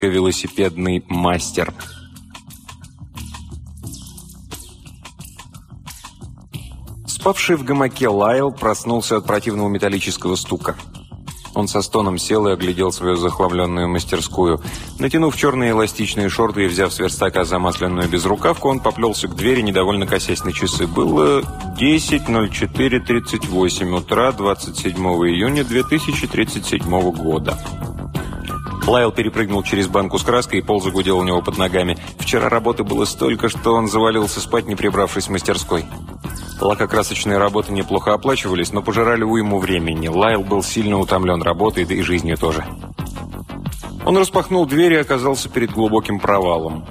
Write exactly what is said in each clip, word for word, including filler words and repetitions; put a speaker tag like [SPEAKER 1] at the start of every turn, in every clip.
[SPEAKER 1] велосипедный мастер. Спавший в гамаке Лайл проснулся от противного металлического стука. Он со стоном сел и оглядел свою захламленную мастерскую. Натянув черные эластичные шорты и взяв с верстака замасленную безрукавку, он поплелся к двери, недовольно косясь на часы. Было десять ноль четыре тридцать восемь утра двадцать седьмого июня две тысячи тридцать седьмого года. Лайл перепрыгнул через банку с краской, и пол загудел у него под ногами. Вчера работы было столько, что он завалился спать, не прибравшись в мастерской. Лакокрасочные работы неплохо оплачивались, но пожирали уйму времени. Лайл был сильно утомлен работой, да и жизнью тоже. Он распахнул дверь и оказался перед глубоким провалом.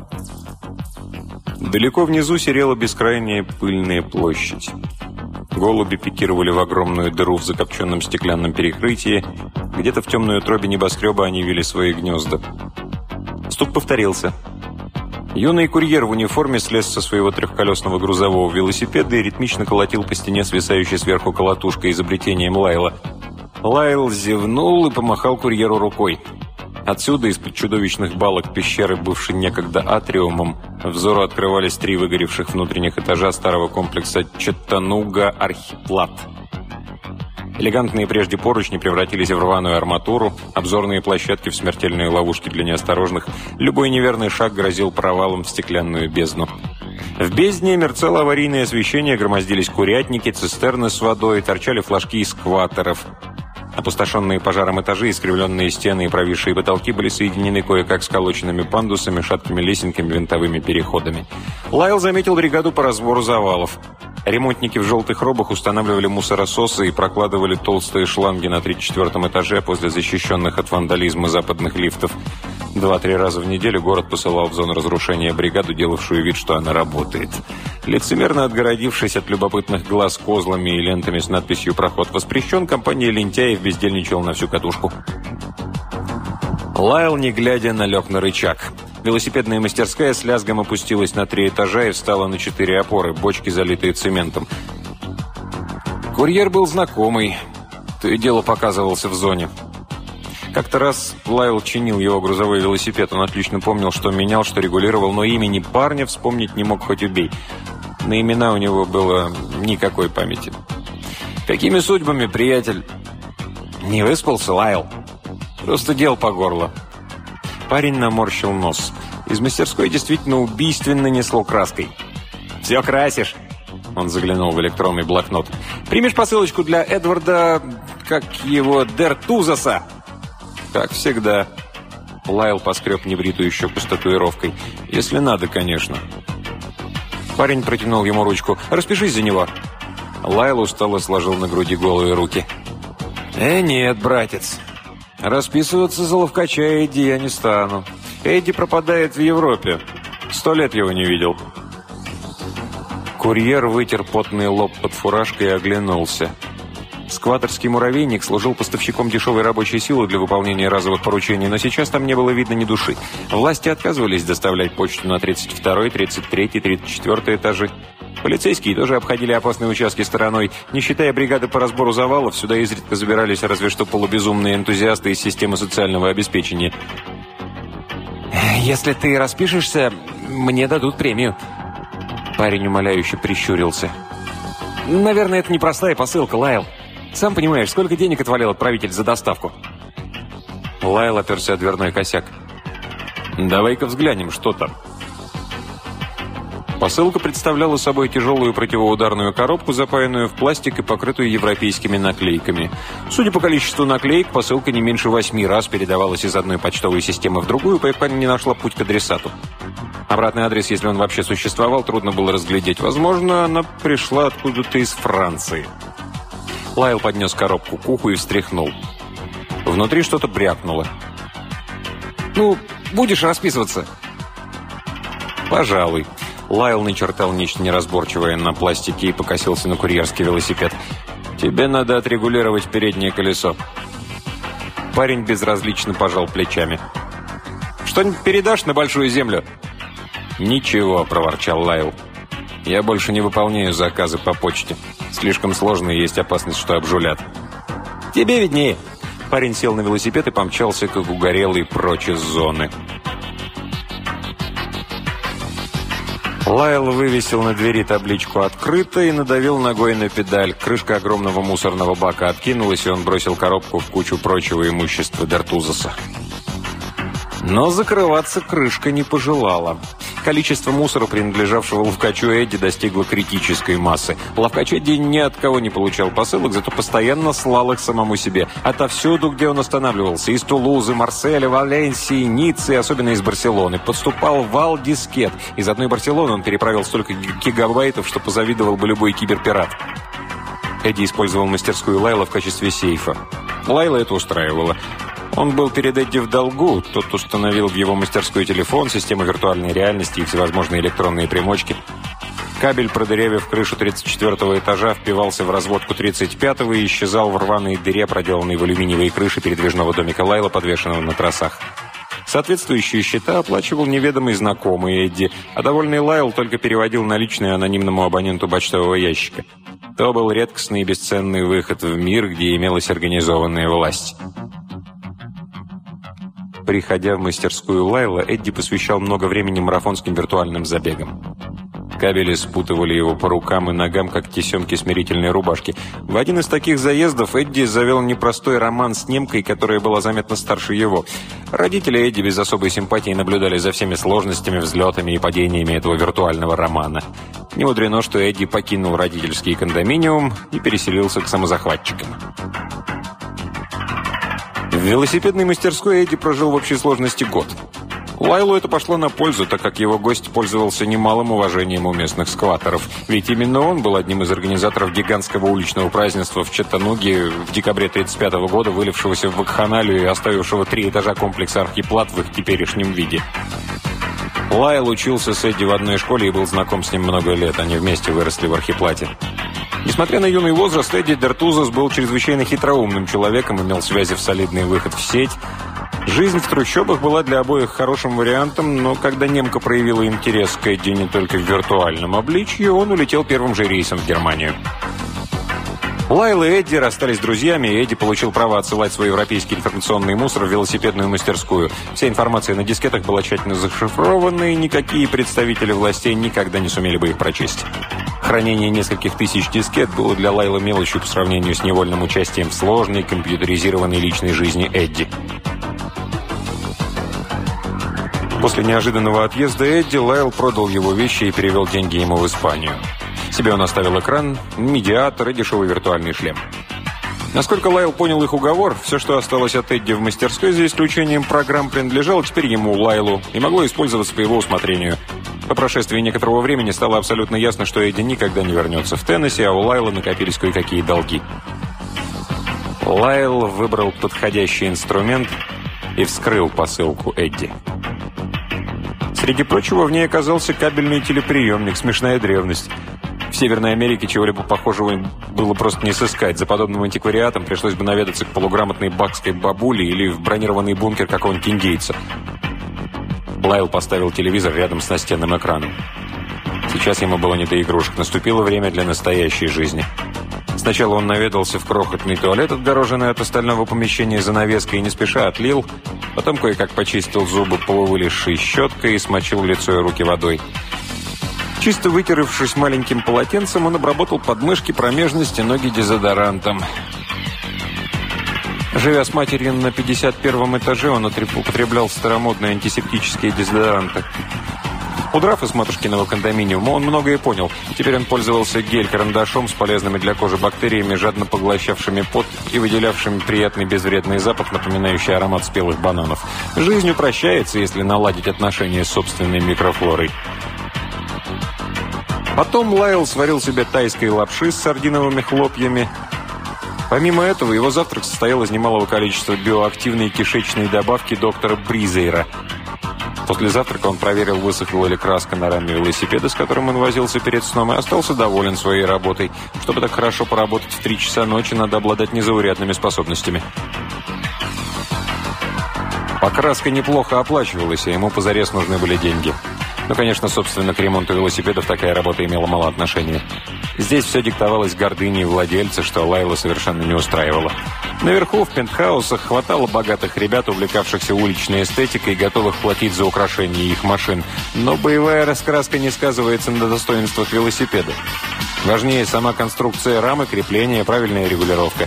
[SPEAKER 1] Далеко внизу серела бескрайняя пыльная площадь. Голуби пикировали в огромную дыру в закопченном стеклянном перекрытии. Где-то в темной утробе небоскреба они вели свои гнезда. Стук повторился. Юный курьер в униформе слез со своего трехколесного грузового велосипеда и ритмично колотил по стене свисающей сверху колотушкой изобретением Лайла. Лайл зевнул и помахал курьеру рукой. Отсюда, из-под чудовищных балок пещеры, бывшей некогда атриумом, взору открывались три выгоревших внутренних этажа старого комплекса Чаттануга-Архиплат. Элегантные прежде поручни превратились в рваную арматуру, обзорные площадки в смертельные ловушки для неосторожных. Любой неверный шаг грозил провалом в стеклянную бездну. В бездне мерцало аварийное освещение, громоздились курятники, цистерны с водой, торчали флажки эскваторов. Опустошенные пожаром этажи, искривленные стены и провисшие потолки были соединены кое-как сколоченными пандусами, шаткими лесенками, винтовыми переходами. Лайл заметил бригаду по разбору завалов. Ремонтники в желтых робах устанавливали мусорососы и прокладывали толстые шланги на тридцать четвёртом этаже после защищенных от вандализма западных лифтов. Два-три раза в неделю город посылал в зону разрушения бригаду, делавшую вид, что она работает. Лицемерно отгородившись от любопытных глаз козлами и лентами с надписью «Проход воспрещен», компания лентяев бездельничала на всю катушку. Лайл, не глядя, налег на рычаг. Велосипедная мастерская с лязгом опустилась на три этажа и встала на четыре опоры, бочки, залитые цементом. Курьер был знакомый, то и дело показывался в зоне. Как-то раз Лайл чинил его грузовой велосипед. Он отлично помнил, что менял, что регулировал, но имени парня вспомнить не мог хоть убей. На имена у него было никакой памяти. «Какими судьбами, приятель?» «Не выспался, Лайл. Просто дел по горло». Парень наморщил нос. Из мастерской действительно убийственно несло краской. «Все красишь?» Он заглянул в электронный блокнот. «Примешь посылочку для Эдварда, как его, Дертузаса?» «Как всегда». Лайл поскреб небритую щеку с татуировкой. «Если надо, конечно». Парень протянул ему ручку. «Распишись за него». Лайл устало сложил на груди голые руки. «Э, нет, братец. Расписываться за ловкача Эдди я не стану. Эдди пропадает в Европе. Сто лет его не видел». Курьер вытер потный лоб под фуражкой и оглянулся. Скваторский муравейник служил поставщиком дешевой рабочей силы для выполнения разовых поручений, но сейчас там не было видно ни души. Власти отказывались доставлять почту на тридцать второй, тридцать третий, тридцать четвёртый этажи. Полицейские тоже обходили опасные участки стороной. Не считая бригады по разбору завалов, сюда изредка забирались разве что полубезумные энтузиасты из системы социального обеспечения. «Если ты распишешься, мне дадут премию». Парень умоляюще прищурился. «Наверное, это непростая посылка, Лайл. Сам понимаешь, сколько денег отвалил отправитель за доставку?» Лайл оперся о дверной косяк. «Давай-ка взглянем, что там». Посылка представляла собой тяжелую противоударную коробку, запаянную в пластик и покрытую европейскими наклейками. Судя по количеству наклеек, посылка не меньше восьми раз передавалась из одной почтовой системы в другую, пока не нашла путь к адресату. Обратный адрес, если он вообще существовал, трудно было разглядеть. Возможно, она пришла откуда-то из Франции. Лайл поднес коробку к уху и встряхнул. Внутри что-то брякнуло. «Ну, будешь расписываться?» «Пожалуй». Лайл начертал нечто неразборчивое на пластике и покосился на курьерский велосипед. «Тебе надо отрегулировать переднее колесо». Парень безразлично пожал плечами. «Что-нибудь передашь на Большую Землю?» «Ничего», — проворчал Лайл. «Я больше не выполняю заказы по почте. Слишком сложно и есть опасность, что обжулят». «Тебе виднее». Парень сел на велосипед и помчался, как угорелый, прочь из зоны. Лайл вывесил на двери табличку «Открыто» и надавил ногой на педаль. Крышка огромного мусорного бака откинулась, и он бросил коробку в кучу прочего имущества Д'Артузаса. Но закрываться крышка не пожелала. Количество мусора, принадлежавшего ловкачу Эдди, достигло критической массы. Ловкач Эдди ни от кого не получал посылок, зато постоянно слал их самому себе. Отовсюду, где он останавливался, из Тулузы, Марселя, Валенсии, Ниццы, особенно из Барселоны, подступал вал дискет. Из одной Барселоны он переправил столько гигабайтов, что позавидовал бы любой киберпират. Эдди использовал мастерскую Лайла в качестве сейфа. Лайла это устраивало. Он был перед Эдди в долгу. Тот установил в его мастерскую телефон, систему виртуальной реальности и всевозможные электронные примочки. Кабель, продырявив крышу тридцать четвёртого этажа, впивался в разводку тридцать пятого и исчезал в рваной дыре, проделанной в алюминиевой крыше передвижного домика Лайла, подвешенного на тросах. Соответствующие счета оплачивал неведомый знакомый Эдди, а довольный Лайл только переводил наличные анонимному абоненту почтового ящика. То был редкостный и бесценный выход в мир, где имелась организованная власть. Приходя в мастерскую Лайла, Эдди посвящал много времени марафонским виртуальным забегам. Кабели спутывали его по рукам и ногам, как тесемки смирительной рубашки. В один из таких заездов Эдди завел непростой роман с немкой, которая была заметно старше его. Родители Эдди без особой симпатии наблюдали за всеми сложностями, взлетами и падениями этого виртуального романа. Не мудрено, что Эдди покинул родительский кондоминиум и переселился к самозахватчикам. В велосипедной мастерской Эдди прожил в общей сложности год. Лайлу это пошло на пользу, так как его гость пользовался немалым уважением у местных скваттеров. Ведь именно он был одним из организаторов гигантского уличного празднества в Чаттануге в декабре тридцать пятого года, вылившегося в вакханалию и оставившего три этажа комплекса «Архиплат» в их теперешнем виде. Лайл учился с Эдди в одной школе и был знаком с ним много лет. Они вместе выросли в Архиплате. Несмотря на юный возраст, Эдди Д'Артузас был чрезвычайно хитроумным человеком, имел связи в солидный выход в сеть. Жизнь в трущобах была для обоих хорошим вариантом, но когда немка проявила интерес к Эдди не только в виртуальном обличье, он улетел первым же рейсом в Германию. Лайл и Эдди расстались друзьями, и Эдди получил право отсылать свой европейский информационный мусор в велосипедную мастерскую. Вся информация на дискетах была тщательно зашифрована, и никакие представители властей никогда не сумели бы их прочесть. Хранение нескольких тысяч дискет было для Лайла мелочью по сравнению с невольным участием в сложной компьютеризированной личной жизни Эдди. После неожиданного отъезда Эдди, Лайл продал его вещи и перевел деньги ему в Испанию. Себе он оставил экран, медиатор и дешевый виртуальный шлем. Насколько Лайл понял их уговор, все, что осталось от Эдди в мастерской, за исключением программ, принадлежало теперь ему, Лайлу, и могло использоваться по его усмотрению. По прошествии некоторого времени стало абсолютно ясно, что Эдди никогда не вернется в Теннесси, а у Лайла накопились кое-какие долги. Лайл выбрал подходящий инструмент и вскрыл посылку Эдди. Среди прочего, в ней оказался кабельный телеприемник, смешная древность. В Северной Америке чего-либо похожего было просто не сыскать. За подобным антиквариатом пришлось бы наведаться к полуграмотной бакской бабуле или в бронированный бункер какого-нибудь индейца. Лайл поставил телевизор рядом с настенным экраном. Сейчас ему было не до игрушек. Наступило время для настоящей жизни. Сначала он наведался в крохотный туалет, отгороженный от остального помещения занавеской, и не спеша отлил. Потом кое-как почистил зубы полувылезшей щеткой и смочил лицо и руки водой. Чисто вытеревшись маленьким полотенцем, он обработал подмышки, промежности, ноги дезодорантом. Живя с матерью на пятьдесят первом этаже, он употреблял старомодные антисептические дезодоранты. Удрав из матушкиного кондоминиума, он многое понял. Теперь он пользовался гель-карандашом с полезными для кожи бактериями, жадно поглощавшими пот и выделявшими приятный безвредный запах, напоминающий аромат спелых бананов. Жизнь упрощается, если наладить отношения с собственной микрофлорой. Потом Лайл сварил себе тайской лапши с сардиновыми хлопьями. Помимо этого, его завтрак состоял из немалого количества биоактивной кишечной добавки доктора Бризейра. После завтрака он проверил, высохла ли краска на раме велосипеда, с которым он возился перед сном, и остался доволен своей работой. Чтобы так хорошо поработать в три часа ночи, надо обладать незаурядными способностями. Покраска неплохо оплачивалась, и ему позарез нужны были деньги. Ну, конечно, собственно, к ремонту велосипедов такая работа имела мало отношения. Здесь все диктовалось гордыней владельца, что Лайла совершенно не устраивало. Наверху, в пентхаусах, хватало богатых ребят, увлекавшихся уличной эстетикой и готовых платить за украшение их машин. Но боевая раскраска не сказывается на достоинствах велосипеда. Важнее сама конструкция рамы, крепление, правильная регулировка.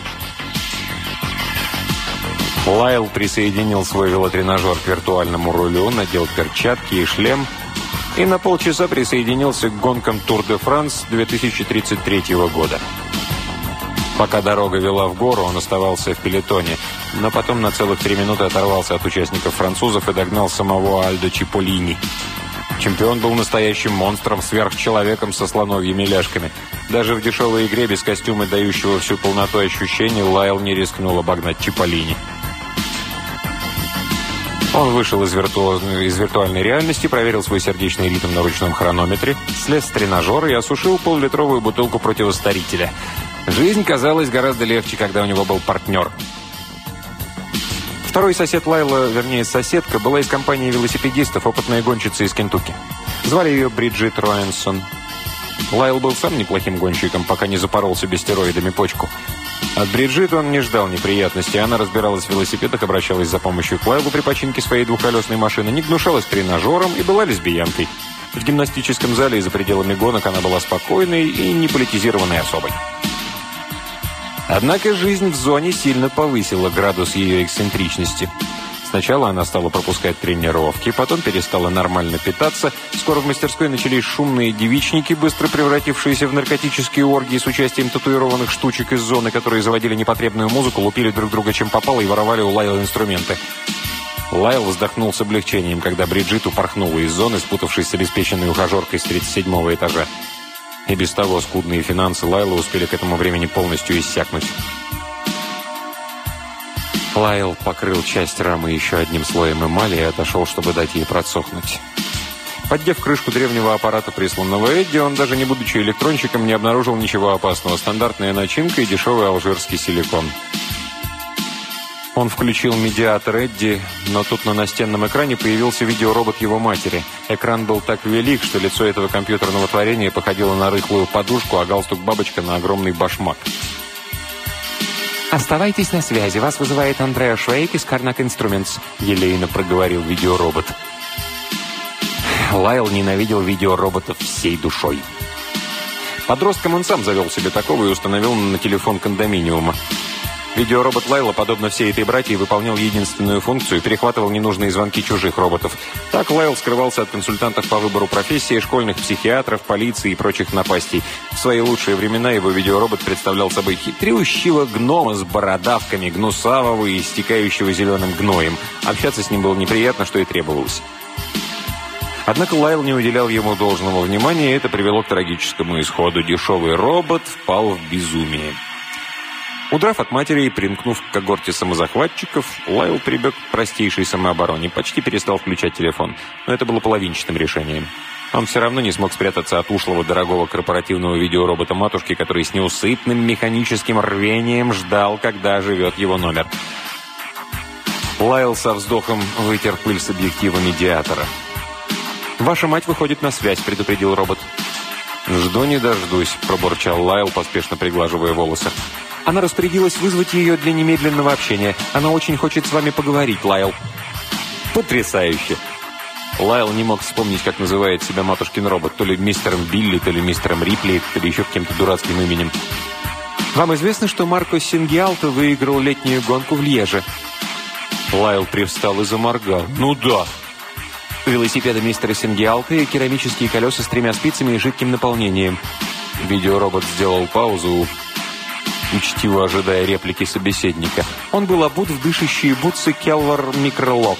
[SPEAKER 1] Лайл присоединил свой велотренажер к виртуальному рулю, надел перчатки и шлем и на полчаса присоединился к гонкам Тур де Франс две тысячи тридцать третьего года. Пока дорога вела в гору, он оставался в пелотоне, но потом на целых три минуты оторвался от участников французов и догнал самого Альдо Чиполлини. Чемпион был настоящим монстром, сверхчеловеком со слоновьими ляжками. Даже в дешевой игре без костюма, дающего всю полноту ощущений, Лайл не рискнул обогнать Чиполлини. Он вышел из, вирту... из виртуальной реальности, проверил свой сердечный ритм на ручном хронометре, слез с тренажера и осушил поллитровую бутылку противостарителя. Жизнь казалась гораздо легче, когда у него был партнер. Второй сосед Лайла, вернее соседка, была из компании велосипедистов, опытная гонщица из Кентукки. Звали ее Бриджит Роэнсон. Лайл был сам неплохим гонщиком, пока не запорол себе стероидами почку. От Бриджит он не ждал неприятностей. Она разбиралась в велосипедах, обращалась за помощью к Лайлу при починке своей двухколесной машины, не гнушалась тренажером и была лесбиянкой. В гимнастическом зале и за пределами гонок она была спокойной и не политизированной особой. Однако жизнь в зоне сильно повысила градус ее эксцентричности. Сначала она стала пропускать тренировки, потом перестала нормально питаться. Скоро в мастерской начались шумные девичники, быстро превратившиеся в наркотические оргии с участием татуированных штучек из зоны, которые заводили непотребную музыку, лупили друг друга чем попало и воровали у Лайла инструменты. Лайл вздохнул с облегчением, когда Бриджит упорхнула из зоны, спутавшись с обеспеченной ухажеркой с тридцать седьмого этажа. И без того скудные финансы Лайла успели к этому времени полностью иссякнуть. Лайл покрыл часть рамы еще одним слоем эмали и отошел, чтобы дать ей просохнуть. Поддев крышку древнего аппарата, присланного Эдди, он, даже не будучи электронщиком, не обнаружил ничего опасного. Стандартная начинка и дешевый алжирский силикон. Он включил медиатор Эдди, но тут на настенном экране появился видеоробот его матери. Экран был так велик, что лицо этого компьютерного творения походило на рыхлую подушку, а галстук-бабочка на огромный башмак. «Оставайтесь на связи. Вас вызывает Андреа Швейк из Карнак Инструментс», — елейно проговорил видеоробот. Лайл ненавидел видеороботов всей душой. Подростком он сам завел себе такого и установил на телефон кондоминиума. Видеоробот Лайла, подобно всей этой братье, выполнял единственную функцию – перехватывал ненужные звонки чужих роботов. Так Лайл скрывался от консультантов по выбору профессии, школьных психиатров, полиции и прочих напастей. В свои лучшие времена его видеоробот представлял собой хитрющего гнома с бородавками, гнусавого и истекающего зеленым гноем. Общаться с ним было неприятно, что и требовалось. Однако Лайл не уделял ему должного внимания, и это привело к трагическому исходу. Дешевый робот впал в безумие. Удрав от матери и примкнув к когорте самозахватчиков, Лайл прибег к простейшей самообороне, почти перестал включать телефон. Но это было половинчатым решением. Он все равно не смог спрятаться от ушлого дорогого корпоративного видеоробота матушки, который с неусыпным механическим рвением ждал, когда оживет его номер. Лайл со вздохом вытер пыль с объектива медиатора. «Ваша мать выходит на связь», — предупредил робот. «Жду не дождусь», — пробурчал Лайл, поспешно приглаживая волосы. «Она распорядилась вызвать ее для немедленного общения. Она очень хочет с вами поговорить, Лайл». «Потрясающе!» Лайл не мог вспомнить, как называет себя матушкин робот. То ли мистером Билли, то ли мистером Рипли, то ли еще каким-то дурацким именем. «Вам известно, что Марко Сингиалто выиграл летнюю гонку в Льеже?» Лайл привстал и заморгал. «Ну да!» «Велосипеды мистера Сингиалто и керамические колеса с тремя спицами и жидким наполнением». Видеоробот сделал паузу, учтиво ожидая реплики собеседника. Он был обут в дышащие бутсы Келвар Микролок.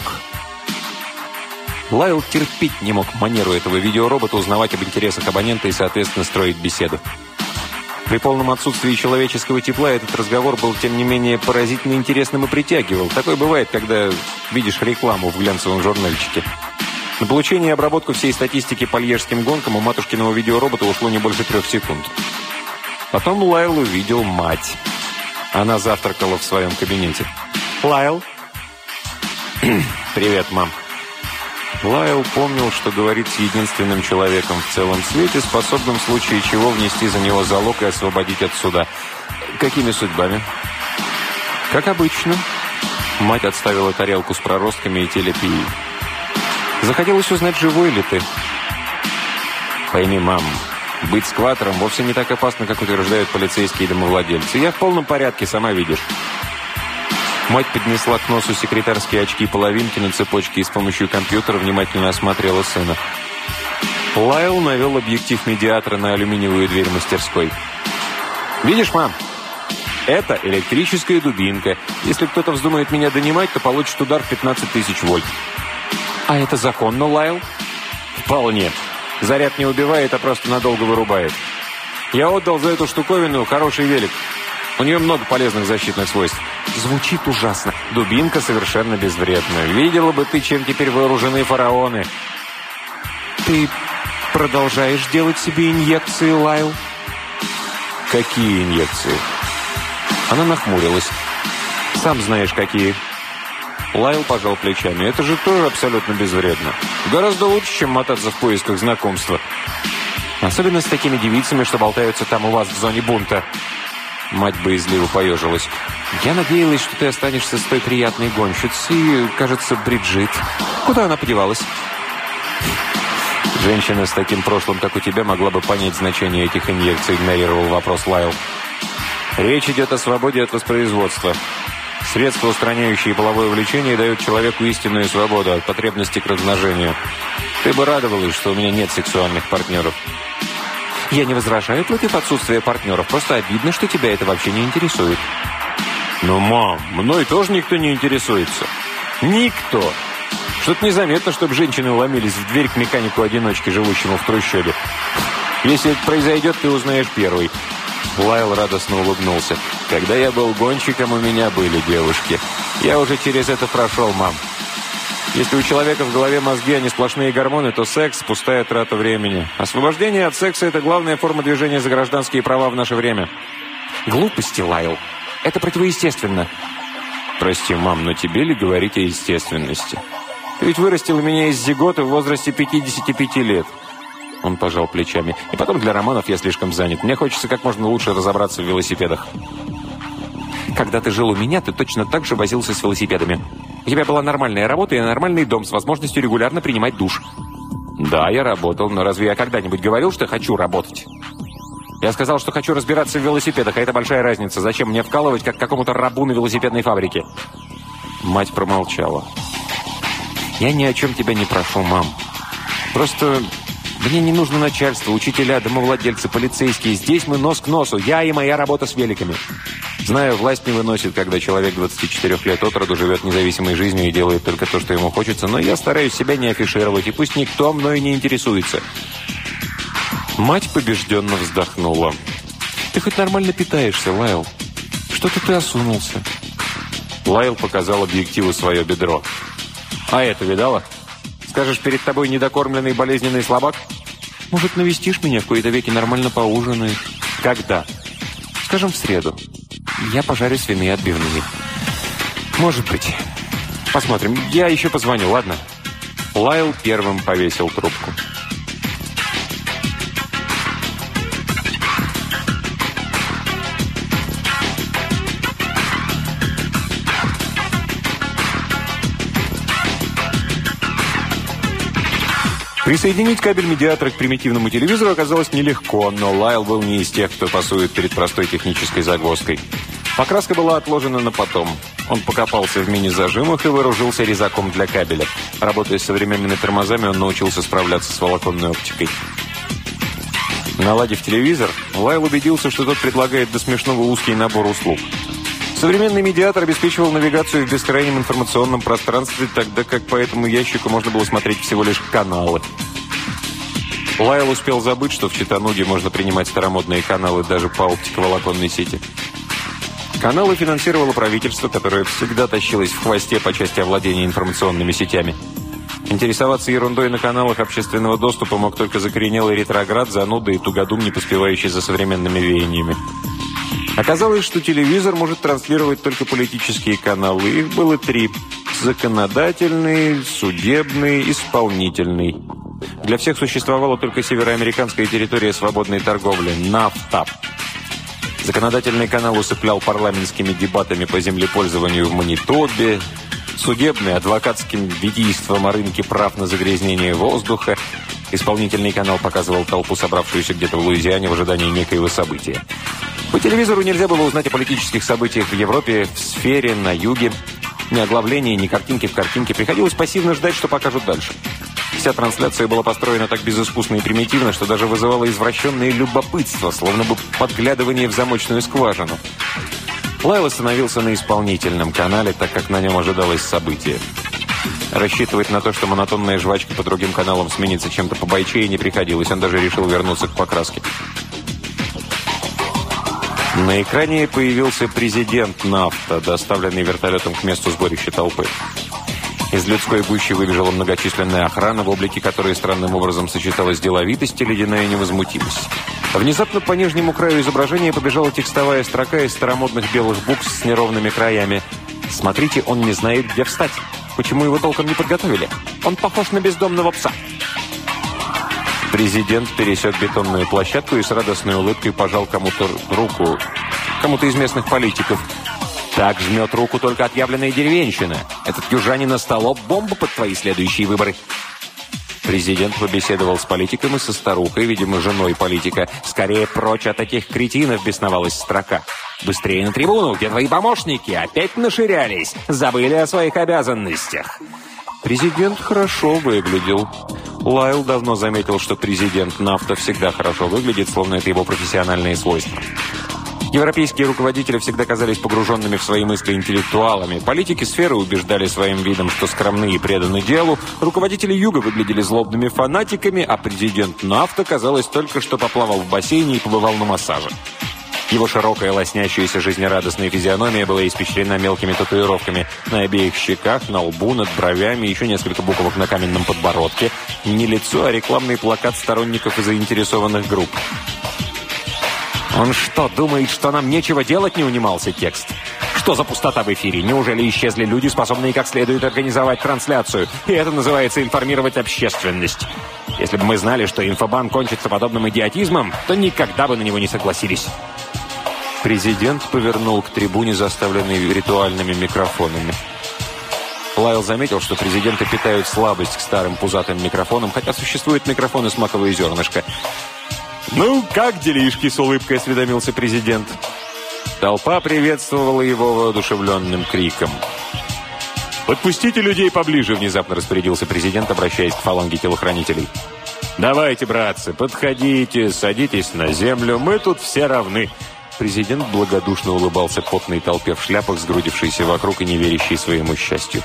[SPEAKER 1] Лайл терпеть не мог манеру этого видеоробота узнавать об интересах абонента и, соответственно, строить беседу. При полном отсутствии человеческого тепла этот разговор был, тем не менее, поразительно интересным и притягивал. Такое бывает, когда видишь рекламу в глянцевом журнальчике. На получение и обработку всей статистики по льежским гонкам у матушкиного видеоробота ушло не больше трех секунд. Потом Лайл увидел мать. Она завтракала в своем кабинете. «Лайл?» «Привет, мам». Лайл помнил, что говорит с единственным человеком в целом свете, способным в случае чего внести за него залог и освободить от суда. «Какими судьбами?» Как обычно. Мать отставила тарелку с проростками и телепией. Захотелось узнать, живой ли ты. Пойми, мам, быть скватором вовсе не так опасно, как утверждают полицейские домовладельцы. Я в полном порядке, сама видишь. Мать поднесла к носу секретарские очки-половинки на цепочке и с помощью компьютера внимательно осмотрела сына. Лайл навел объектив медиатора на алюминиевую дверь мастерской. «Видишь, мам? Это электрическая дубинка. Если кто-то вздумает меня донимать, то получит удар в пятнадцать тысяч вольт». «А это законно, Лайл?» «Вполне. Заряд не убивает, а просто надолго вырубает. Я отдал за эту штуковину хороший велик. У нее много полезных защитных свойств». «Звучит ужасно. Дубинка совершенно безвредна. Видела бы ты, чем теперь вооружены фараоны». «Ты продолжаешь делать себе инъекции, Лайл?» «Какие инъекции?» Она нахмурилась. «Сам знаешь, какие». Лайл пожал плечами. «Это же тоже абсолютно безвредно. Гораздо лучше, чем мотаться в поисках знакомства. Особенно с такими девицами, что болтаются там у вас в зоне бунта». Мать боязливо поежилась. «Я надеялась, что ты останешься с той приятной гонщицей, кажется, Бриджит. Куда она подевалась?» «Женщина с таким прошлым, как у тебя, могла бы понять значение этих инъекций», игнорировал вопрос Лайл. «Речь идет о свободе от воспроизводства. Средства, устраняющие половое влечение, дают человеку истинную свободу от потребности к размножению. Ты бы радовалась, что у меня нет сексуальных партнеров». «Я не возражаю против отсутствия партнеров. Просто обидно, что тебя это вообще не интересует». «Ну, мам, мной тоже никто не интересуется. Никто. Что-то незаметно, чтобы женщины ломились в дверь к механику-одиночке, живущему в трущобе. Если это произойдет, ты узнаешь первый». Лайл радостно улыбнулся. «Когда я был гонщиком, у меня были девушки. Я уже через это прошел, мам. Если у человека в голове мозги, а не сплошные гормоны, то секс – пустая трата времени. Освобождение от секса – это главная форма движения за гражданские права в наше время». «Глупости, Лайл. Это противоестественно». «Прости, мам, но тебе ли говорить о естественности? Ты ведь вырастила меня из зиготы в возрасте пятидесяти пяти лет». Он пожал плечами. «И потом для романов я слишком занят. Мне хочется как можно лучше разобраться в велосипедах». «Когда ты жил у меня, ты точно так же возился с велосипедами. У тебя была нормальная работа и нормальный дом с возможностью регулярно принимать душ». «Да, я работал, но разве я когда-нибудь говорил, что хочу работать?» «Я сказал, что хочу разбираться в велосипедах, а это большая разница. Зачем мне вкалывать, как какому-то рабу на велосипедной фабрике?» Мать промолчала. «Я ни о чем тебя не прошу, мам. Просто мне не нужно начальство, учителя, домовладельцы, полицейские. Здесь мы нос к носу. Я и моя работа с великами. Знаю, власть не выносит, когда человек двадцати четырёх лет от роду живет независимой жизнью и делает только то, что ему хочется, но я стараюсь себя не афишировать, и пусть никто мной не интересуется». Мать побежденно вздохнула. «Ты хоть нормально питаешься, Лайл? Что-то ты осунулся». Лайл показал объективу свое бедро. «А это видала? Скажешь, перед тобой недокормленный болезненный слабак? Может, навестишь меня, в кои-то веки нормально поужинаешь?» «Когда?» «Скажем, в среду. Я пожарю свиные отбивные». «Может быть. Посмотрим. Я еще позвоню, ладно?» Лайл первым повесил трубку. Присоединить кабель медиатора к примитивному телевизору оказалось нелегко, но Лайл был не из тех, кто пасует перед простой технической загвоздкой. Покраска была отложена на потом. Он покопался в мини-зажимах и вооружился резаком для кабеля. Работая с современными тормозами, он научился справляться с волоконной оптикой. Наладив телевизор, Лайл убедился, что тот предлагает до смешного узкий набор услуг. Современный медиатор обеспечивал навигацию в бескрайнем информационном пространстве, тогда как по этому ящику можно было смотреть всего лишь каналы. Лайл успел забыть, что в Читануге можно принимать старомодные каналы даже по оптиковолоконной сети. Каналы финансировало правительство, которое всегда тащилось в хвосте по части овладения информационными сетями. Интересоваться ерундой на каналах общественного доступа мог только закоренелый ретроград, зануда и тугодум, не поспевающий за современными веяниями. Оказалось, что телевизор может транслировать только политические каналы. Их было три. Законодательный, судебный, исполнительный. Для всех существовала только североамериканская территория свободной торговли – нафта. Законодательный канал усыплял парламентскими дебатами по землепользованию в Манитобе, судебный, адвокатским витийством о рынке прав на загрязнение воздуха. Исполнительный канал показывал толпу, собравшуюся где-то в Луизиане в ожидании некоего события. По телевизору нельзя было узнать о политических событиях в Европе, в сфере, на юге. Ни оглавления, ни картинки в картинке. Приходилось пассивно ждать, что покажут дальше. Вся трансляция была построена так безыскусно и примитивно, что даже вызывало извращенное любопытство, словно бы подглядывание в замочную скважину. Лайл остановился на исполнительном канале, так как на нем ожидалось событие. Рассчитывать на то, что монотонная жвачка по другим каналам сменится чем-то побойчее, не приходилось. Он даже решил вернуться к покраске. На экране появился президент «Нафта», доставленный вертолетом к месту сборища толпы. Из людской гущи выбежала многочисленная охрана, в облике которой странным образом сочеталась деловитость и ледяная невозмутимость. Внезапно по нижнему краю изображения побежала текстовая строка из старомодных белых букв с неровными краями. «Смотрите, он не знает, где встать. Почему его толком не подготовили? Он похож на бездомного пса». Президент пересек бетонную площадку и с радостной улыбкой пожал кому-то руку, кому-то из местных политиков. «Так жмет руку только отъявленная деревенщина. Этот южанин столоп бомба под твои следующие выборы». Президент побеседовал с политиком и со старухой, видимо, женой политика. «Скорее прочь от таких кретинов», — бесновалась строка. «Быстрее на трибуну, где твои помощники? Опять наширялись, забыли о своих обязанностях». Президент хорошо выглядел. Лайл давно заметил, что президент «Нафта» всегда хорошо выглядит, словно это его профессиональные свойства. Европейские руководители всегда казались погруженными в свои мысли интеллектуалами. Политики сферы убеждали своим видом, что скромны и преданы делу. Руководители Юга выглядели злобными фанатиками, а президент «Нафта», казалось, только что поплавал в бассейне и побывал на массаже. Его широкая, лоснящаяся, жизнерадостная физиономия была испещрена мелкими татуировками на обеих щеках, на лбу, над бровями, еще несколько буквок на каменном подбородке. Не лицо, а рекламный плакат сторонников и заинтересованных групп. «Он что, думает, что нам нечего делать?» — не унимался текст. «Что за пустота в эфире? Неужели исчезли люди, способные как следует организовать трансляцию? И это называется информировать общественность. Если бы мы знали, что инфобан кончится подобным идиотизмом, то никогда бы на него не согласились». Президент повернул к трибуне, заставленной ритуальными микрофонами. Лайл заметил, что президенты питают слабость к старым пузатым микрофонам, хотя существуют микрофоны с маковое зернышко. «Ну, как делишки?» — с улыбкой осведомился президент. Толпа приветствовала его воодушевленным криком. «Подпустите людей поближе», — внезапно распорядился президент, обращаясь к фаланге телохранителей. «Давайте, братцы, подходите, садитесь на землю, мы тут все равны». Президент благодушно улыбался потной толпе в шляпах, сгрудившейся вокруг и не верящей своему счастью.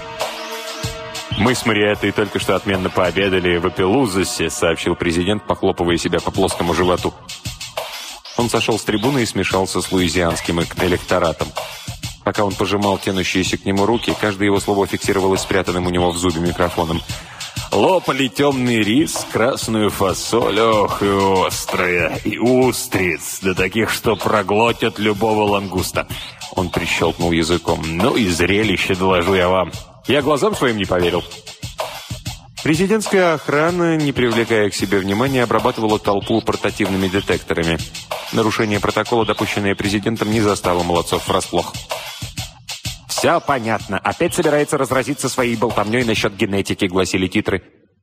[SPEAKER 1] «Мы с Мариэттой только что отменно пообедали в Апеллузасе», — сообщил президент, похлопывая себя по плоскому животу. Он сошел с трибуны и смешался с луизианским электоратом. Пока он пожимал тянущиеся к нему руки, каждое его слово фиксировалось спрятанным у него в зубе микрофоном. «Лопали темный рис, красную фасоль, ох, и острая, и устриц, да таких, что проглотят любого лангуста». Он прищелкнул языком. «Ну и зрелище, доложу я вам. Я глазам своим не поверил». Президентская охрана, не привлекая к себе внимания, обрабатывала толпу портативными детекторами. Нарушение протокола, допущенное президентом, не застало молодцов врасплох. «Все понятно. Опять собирается разразиться своей болтовней насчет генетики», — гласили титры.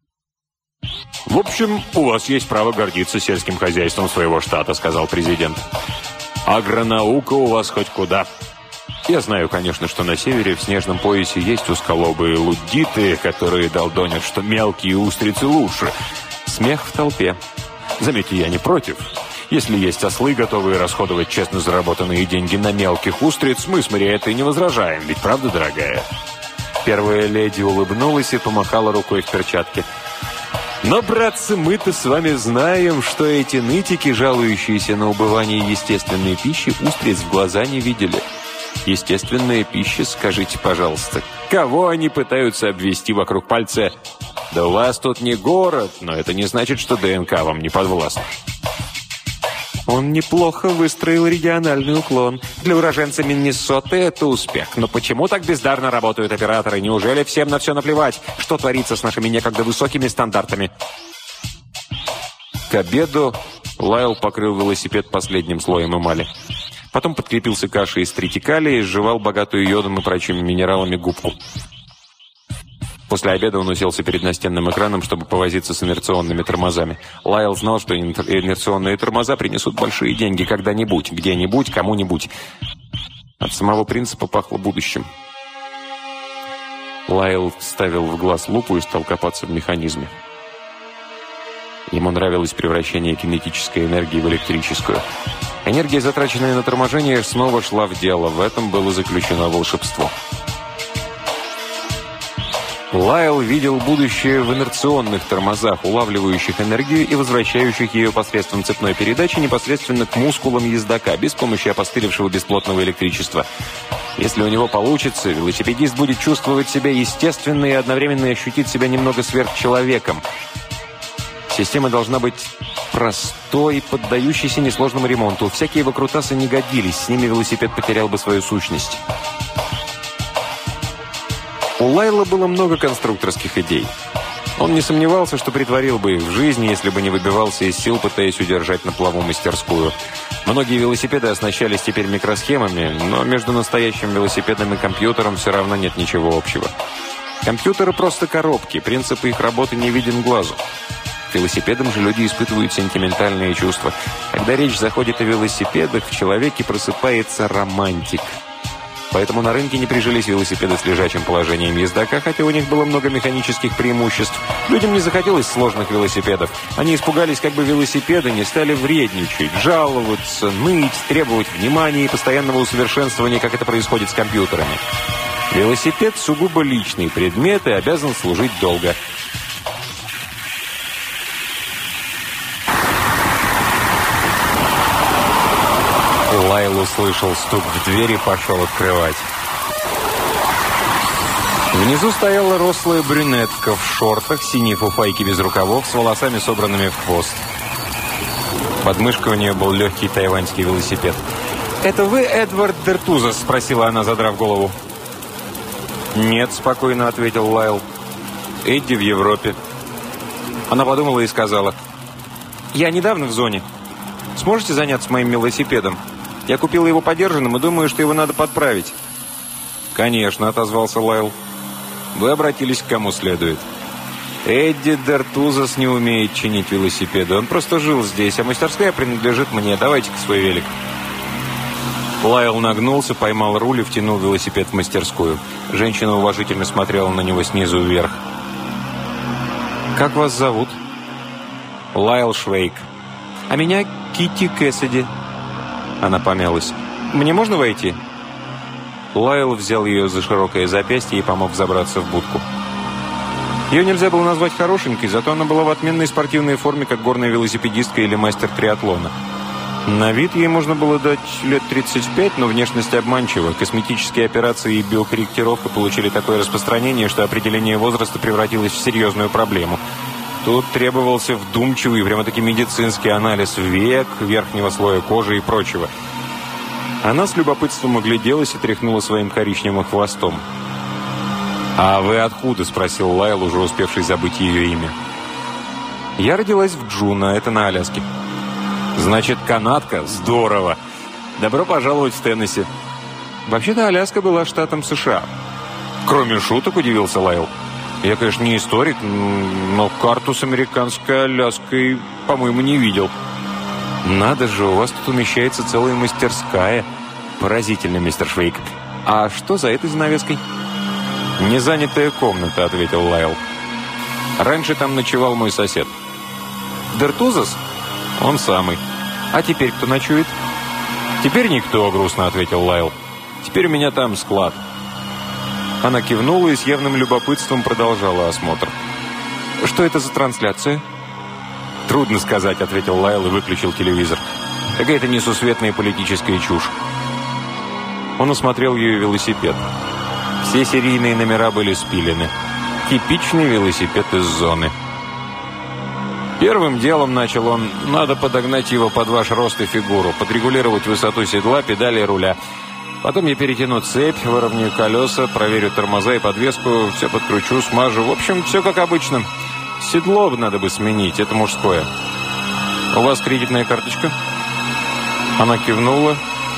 [SPEAKER 1] «В общем, у вас есть право гордиться сельским хозяйством своего штата», — сказал президент. «Агронаука у вас хоть куда. Я знаю, конечно, что на севере в снежном поясе есть узколобые луддиты, которые долдонят, что мелкие устрицы лучше». Смех в толпе. Заметьте, я не против. Если есть ослы, готовые расходовать честно заработанные деньги на мелких устриц, мы с Мариэттой не возражаем, ведь правда, дорогая?» Первая леди улыбнулась и помахала рукой в перчатке. «Но, братцы, мы-то с вами знаем, что эти нытики, жалующиеся на убывание естественной пищи, устриц в глаза не видели. Естественная пища, скажите, пожалуйста, кого они пытаются обвести вокруг пальца? Да у вас тут не город, но это не значит, что ДНК вам не подвластна». Он неплохо выстроил региональный уклон. Для уроженца Миннесоты это успех. Но почему так бездарно работают операторы? Неужели всем на все наплевать? Что творится с нашими некогда высокими стандартами? К обеду Лайл покрыл велосипед последним слоем эмали. Потом подкрепился кашей из тритикалия и сживал богатую йодом и прочими минералами губку. После обеда он уселся перед настенным экраном, чтобы повозиться с инерционными тормозами. Лайл знал, что инерционные тормоза принесут большие деньги когда-нибудь, где-нибудь, кому-нибудь. От самого принципа пахло будущим. Лайл вставил в глаз лупу и стал копаться в механизме. Ему нравилось превращение кинетической энергии в электрическую. Энергия, затраченная на торможение, снова шла в дело. В этом было заключено волшебство. Лайл видел будущее в инерционных тормозах, улавливающих энергию и возвращающих ее посредством цепной передачи непосредственно к мускулам ездока, без помощи опостылевшего бесплотного электричества. Если у него получится, велосипедист будет чувствовать себя естественно и одновременно ощутить себя немного сверхчеловеком. Система должна быть простой, поддающейся несложному ремонту. Всякие выкрутасы не годились, с ними велосипед потерял бы свою сущность. У Лайла было много конструкторских идей. Он не сомневался, что притворил бы их в жизни, если бы не выбивался из сил, пытаясь удержать на плаву мастерскую. Многие велосипеды оснащались теперь микросхемами, но между настоящим велосипедом и компьютером все равно нет ничего общего. Компьютеры просто коробки, принцип их работы не виден глазу. К велосипедам же люди испытывают сентиментальные чувства. Когда речь заходит о велосипедах, в человеке просыпается романтик. Поэтому на рынке не прижились велосипеды с лежачим положением ездока, хотя у них было много механических преимуществ. Людям не захотелось сложных велосипедов. Они испугались, как бы велосипеды не стали вредничать, жаловаться, ныть, требовать внимания и постоянного усовершенствования, как это происходит с компьютерами. Велосипед сугубо личный предмет и обязан служить долго. Лайл услышал стук в дверь и пошел открывать. Внизу стояла рослая брюнетка в шортах, синей фуфайке без рукавов, с волосами, собранными в хвост. Под мышкой у нее был легкий тайваньский велосипед. «Это вы, Эдвард Дертузас?» – спросила она, задрав голову. «Нет», – спокойно ответил Лайл. «Эдди в Европе». Она подумала и сказала: «Я недавно в зоне. Сможете заняться моим велосипедом? Я купила его подержанным и думаю, что его надо подправить». «Конечно», — отозвался Лайл. «Вы обратились к кому следует. Эдди Дертузас не умеет чинить велосипеды. Он просто жил здесь, а мастерская принадлежит мне. Давайте-ка свой велик». Лайл нагнулся, поймал руль и втянул велосипед в мастерскую. Женщина уважительно смотрела на него снизу вверх. «Как вас зовут?» «Лайл Швейк». «А меня Китти Кэссиди». Она помялась. «Мне можно войти?» Лайл взял ее за широкое запястье и помог забраться в будку. Ее нельзя было назвать хорошенькой, зато она была в отменной спортивной форме, как горная велосипедистка или мастер триатлона. На вид ей можно было дать лет тридцать пять, но внешность обманчива. Косметические операции и биокорректировка получили такое распространение, что определение возраста превратилось в серьезную проблему. Тут требовался вдумчивый, прямо-таки медицинский анализ век, верхнего слоя кожи и прочего. Она с любопытством огляделась и тряхнула своим коричневым хвостом. «А вы откуда?» – спросил Лайл, уже успевший забыть ее имя. «Я родилась в Джуна, это на Аляске». «Значит, канадка? Здорово! Добро пожаловать в Теннесси». «Вообще-то Аляска была штатом США». «Кроме шуток», – удивился Лайл. «Я, конечно, не историк, но карту с американской Аляской, по-моему, не видел». «Надо же, у вас тут умещается целая мастерская». «Поразительно, мистер Швейк. А что за этой занавеской?» «Незанятая комната», — ответил Лайл. «Раньше там ночевал мой сосед». «Дертузас?» «Он самый». «А теперь кто ночует?» «Теперь никто», — грустно ответил Лайл. «Теперь у меня там склад». Она кивнула и с явным любопытством продолжала осмотр. «Что это за трансляция?» «Трудно сказать», — ответил Лайл и выключил телевизор. «Какая-то несусветная политическая чушь». Он осмотрел ее велосипед. Все серийные номера были спилены. Типичный велосипед из зоны. «Первым делом, — начал он, — надо подогнать его под ваш рост и фигуру, подрегулировать высоту седла, педали и руля. Потом я перетяну цепь, выровняю колеса, проверю тормоза и подвеску, все подкручу, смажу. В общем, все как обычно. Седло надо бы сменить, это мужское. У вас кредитная карточка?» Она кивнула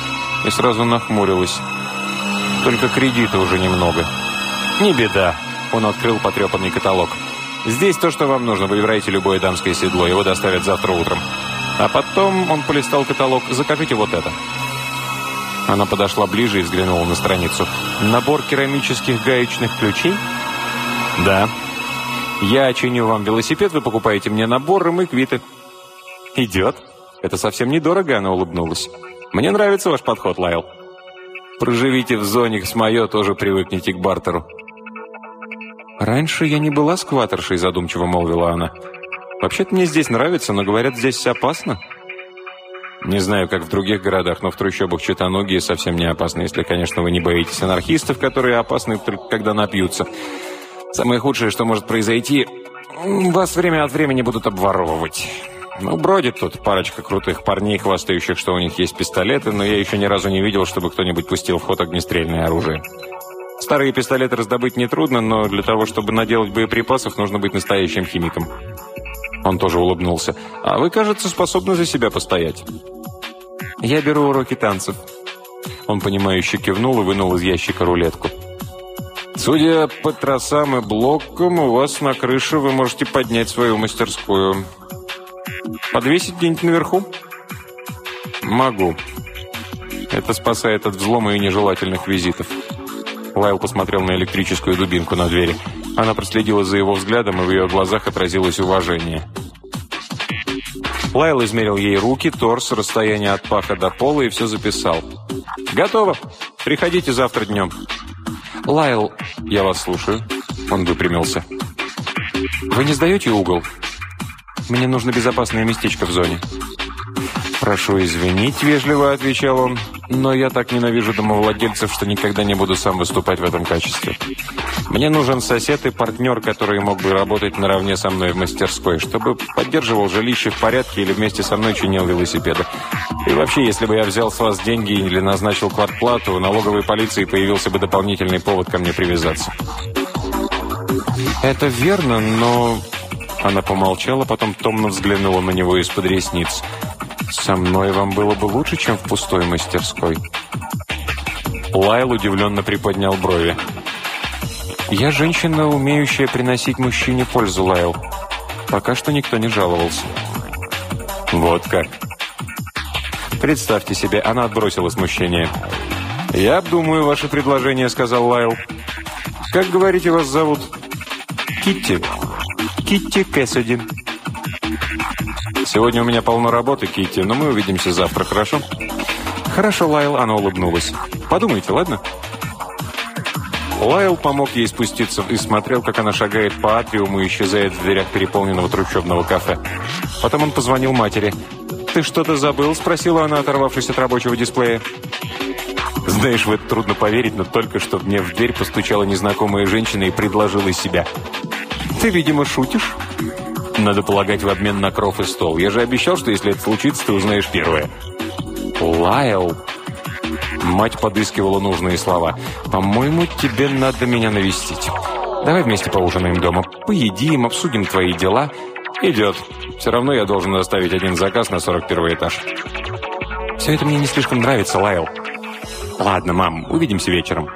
[SPEAKER 1] и сразу нахмурилась. Только кредита уже немного. «Не беда», — он открыл потрепанный каталог. «Здесь то, что вам нужно. Выбирайте любое дамское седло. Его доставят завтра утром. А потом он полистал каталог. Закажите вот это». Она подошла ближе и взглянула на страницу. «Набор керамических гаечных ключей?» «Да». «Я чиню вам велосипед, вы покупаете мне набор, и мы квиты». «Идет. Это совсем недорого», — она улыбнулась. «Мне нравится ваш подход, Лайл. Проживите в зоне с мое, тоже привыкните к бартеру». «Раньше я не была скваторшей», — задумчиво молвила она. «Вообще-то мне здесь нравится, но, говорят, здесь опасно». «Не знаю, как в других городах, но в трущобах читоногие совсем не опасны, если, конечно, вы не боитесь анархистов, которые опасны только когда напьются. Самое худшее, что может произойти, вас время от времени будут обворовывать. Ну, бродит тут парочка крутых парней, хвастающих, что у них есть пистолеты, но я еще ни разу не видел, чтобы кто-нибудь пустил в ход огнестрельное оружие. Старые пистолеты раздобыть нетрудно, но для того, чтобы наделать боеприпасов, нужно быть настоящим химиком». Он тоже улыбнулся. «А вы, кажется, способны за себя постоять». «Я беру уроки танцев». Он, понимающе кивнул и вынул из ящика рулетку. «Судя по тросам и блокам, у вас на крыше вы можете поднять свою мастерскую. Подвесить где-нибудь наверху?» «Могу. Это спасает от взлома и нежелательных визитов». Лайл посмотрел на электрическую дубинку на двери. Она проследила за его взглядом, и в ее глазах отразилось уважение. Лайл измерил ей руки, торс, расстояние от паха до пола и все записал. «Готово. Приходите завтра днем». «Лайл, я вас слушаю». Он выпрямился. «Вы не сдаете угол? Мне нужно безопасное местечко в зоне». «Прошу извинить», — вежливо отвечал он, «но я так ненавижу домовладельцев, что никогда не буду сам выступать в этом качестве. Мне нужен сосед и партнер, который мог бы работать наравне со мной в мастерской, чтобы поддерживал жилище в порядке или вместе со мной чинил велосипеды. И вообще, если бы я взял с вас деньги или назначил квартплату, у налоговой полиции появился бы дополнительный повод ко мне привязаться». «Это верно, но...» Она помолчала, потом томно взглянула на него из-под ресниц. «Со мной вам было бы лучше, чем в пустой мастерской». Лайл удивленно приподнял брови. «Я женщина, умеющая приносить мужчине пользу, Лайл. Пока что никто не жаловался». «Вот как». «Представьте себе», она отбросила смущение. «Я обдумаю ваше предложение», — сказал Лайл. «Как, говорите, вас зовут?» «Китти. Китти Кэссиди». «Сегодня у меня полно работы, Китти, но мы увидимся завтра, хорошо?» «Хорошо, Лайл», — она улыбнулась. «Подумайте, ладно?» Лайл помог ей спуститься и смотрел, как она шагает по атриуму и исчезает в дверях переполненного трущобного кафе. Потом он позвонил матери. «Ты что-то забыл?» — спросила она, оторвавшись от рабочего дисплея. «Знаешь, в это трудно поверить, но только что мне в дверь постучала незнакомая женщина и предложила себя. Ты, видимо, шутишь?» «Надо полагать, в обмен на кров и стол. Я же обещал, что если это случится, ты узнаешь первое». «Лайл!» Мать подыскивала нужные слова. «По-моему, тебе надо меня навестить. Давай вместе поужинаем дома. Поедим, обсудим твои дела». «Идет. Все равно я должен доставить один заказ на сорок первый этаж». «Все это мне не слишком нравится, Лайл». «Ладно, мам, увидимся вечером».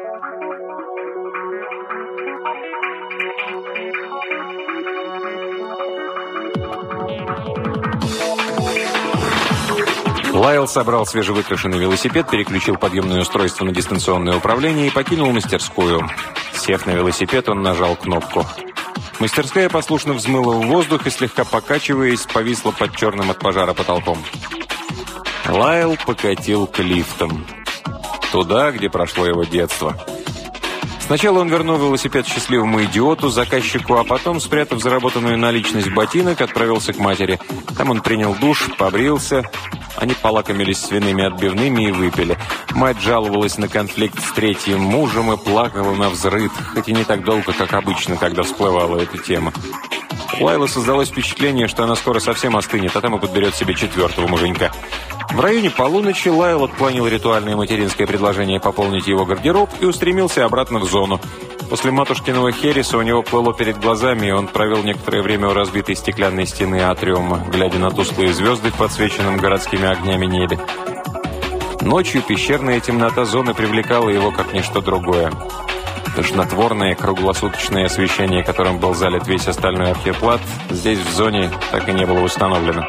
[SPEAKER 1] Лайл собрал свежевыкрашенный велосипед, переключил подъемное устройство на дистанционное управление и покинул мастерскую. Сев на велосипед, он нажал кнопку. Мастерская послушно взмыла в воздух и, слегка покачиваясь, повисла под черным от пожара потолком. Лайл покатил к лифтам. Туда, где прошло его детство. Сначала он вернул велосипед счастливому идиоту, заказчику, а потом, спрятав заработанную наличность ботинок, отправился к матери. Там он принял душ, побрился. Они полакомились свиными отбивными и выпили. Мать жаловалась на конфликт с третьим мужем и плакала навзрыд, хоть и не так долго, как обычно, когда всплывала эта тема. У Лайлы создалось впечатление, что она скоро совсем остынет, а там и подберет себе четвертого муженька. В районе полуночи Лайл отклонил ритуальное материнское предложение пополнить его гардероб и устремился обратно в зону. После матушкиного хереса у него плыло перед глазами, и он провел некоторое время у разбитой стеклянной стены атриума, глядя на тусклые звезды в подсвеченном городскими огнями небе. Ночью пещерная темнота зоны привлекала его как ничто другое. Тошнотворное круглосуточное освещение, которым был залит весь остальной архипелаг, здесь в зоне так и не было установлено.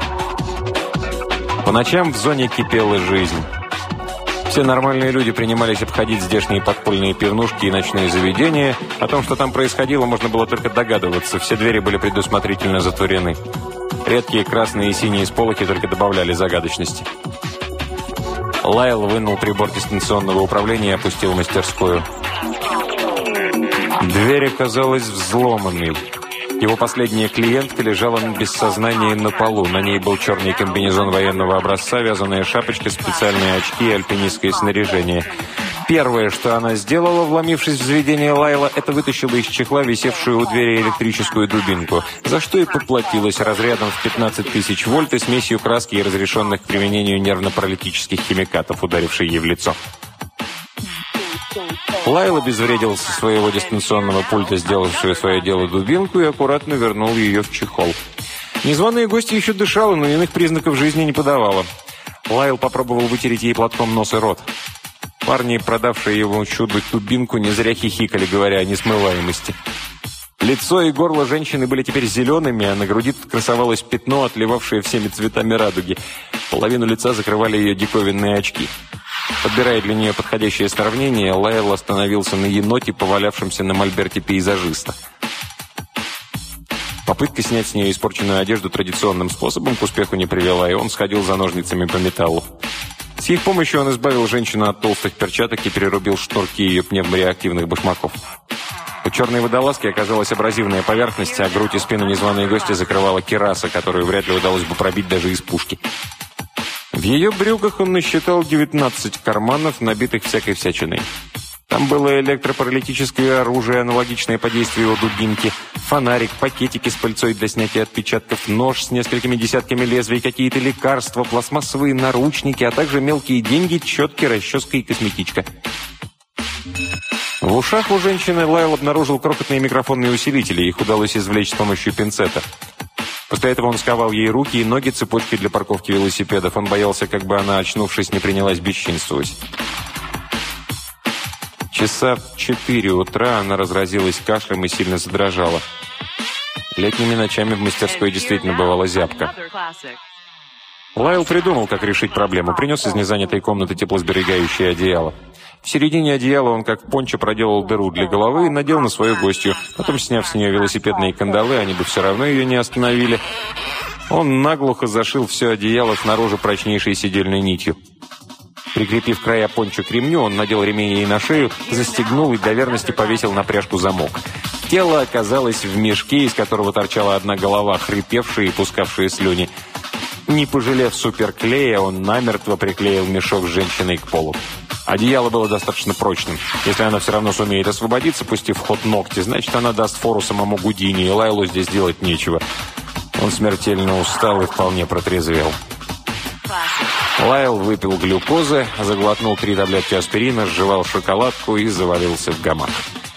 [SPEAKER 1] По ночам в зоне кипела жизнь. Все нормальные люди принимались обходить здешние подпольные пивнушки и ночные заведения. О том, что там происходило, можно было только догадываться. Все двери были предусмотрительно затворены. Редкие красные и синие сполохи только добавляли загадочности. Лайл вынул прибор дистанционного управления и опустил в мастерскую. Дверь оказалась взломанной. Его последняя клиентка лежала без сознания на полу. На ней был черный комбинезон военного образца, вязаная шапочка, специальные очки и альпинистское снаряжение. Первое, что она сделала, вломившись в заведение Лайла, это вытащила из чехла висевшую у двери электрическую дубинку, за что и поплатилась разрядом в пятнадцать тысяч вольт и смесью краски и разрешенных к применению нервно-паралитических химикатов, ударившей ей в лицо. Лайл обезвредил со своего дистанционного пульта сделавшую свое дело дубинку и аккуратно вернул ее в чехол. Незваная гостья еще дышала, но иных признаков жизни не подавала. Лайл попробовал вытереть ей платком нос и рот. Парни, продавшие ему чудо дубинку, не зря хихикали, говоря о несмываемости. Лицо и горло женщины были теперь зелеными, а на груди красовалось пятно, отливавшее всеми цветами радуги. Половину лица закрывали ее диковинные очки. Подбирая для нее подходящее сравнение, Лайл остановился на еноте, повалявшемся на мольберте пейзажиста. Попытка снять с нее испорченную одежду традиционным способом к успеху не привела, и он сходил за ножницами по металлу. С их помощью он избавил женщину от толстых перчаток и перерубил шнурки ее пневмореактивных башмаков. У черной водолазки оказалась абразивная поверхность, а грудь и спину незваной гости закрывала кираса, которую вряд ли удалось бы пробить даже из пушки. В ее брюках он насчитал девятнадцать карманов, набитых всякой всячиной. Там было электропаралитическое оружие, аналогичное по действию дубинки, фонарик, пакетики с пыльцой для снятия отпечатков, нож с несколькими десятками лезвий, какие-то лекарства, пластмассовые наручники, а также мелкие деньги, четки, расческа и косметичка. В ушах у женщины Лайл обнаружил крохотные микрофонные усилители, их удалось извлечь с помощью пинцета. После этого он сковал ей руки и ноги цепочкой для парковки велосипедов. Он боялся, как бы она, очнувшись, не принялась бесчинствовать. Часа в четыре утра она разразилась кашлем и сильно задрожала. Летними ночами в мастерской действительно бывала зябка. Лайл придумал, как решить проблему. Принес из незанятой комнаты теплосберегающее одеяло. В середине одеяла он, как пончо, проделал дыру для головы и надел на свою гостью. Потом, сняв с нее велосипедные кандалы, они бы все равно ее не остановили. Он наглухо зашил все одеяло снаружи прочнейшей сидельной нитью. Прикрепив края пончо к ремню, он надел ремень ей на шею, застегнул и для верности повесил на пряжку замок. Тело оказалось в мешке, из которого торчала одна голова, хрипевшая и пускавшая слюни. Не пожалев суперклея, он намертво приклеил мешок с женщиной к полу. Одеяло было достаточно прочным. Если она все равно сумеет освободиться, пустив в ход ногти, значит, она даст фору самому Гудини, и Лайлу здесь делать нечего. Он смертельно устал и вполне протрезвел. Лайл выпил глюкозы, заглотнул три таблетки аспирина, сживал шоколадку и завалился в гамак.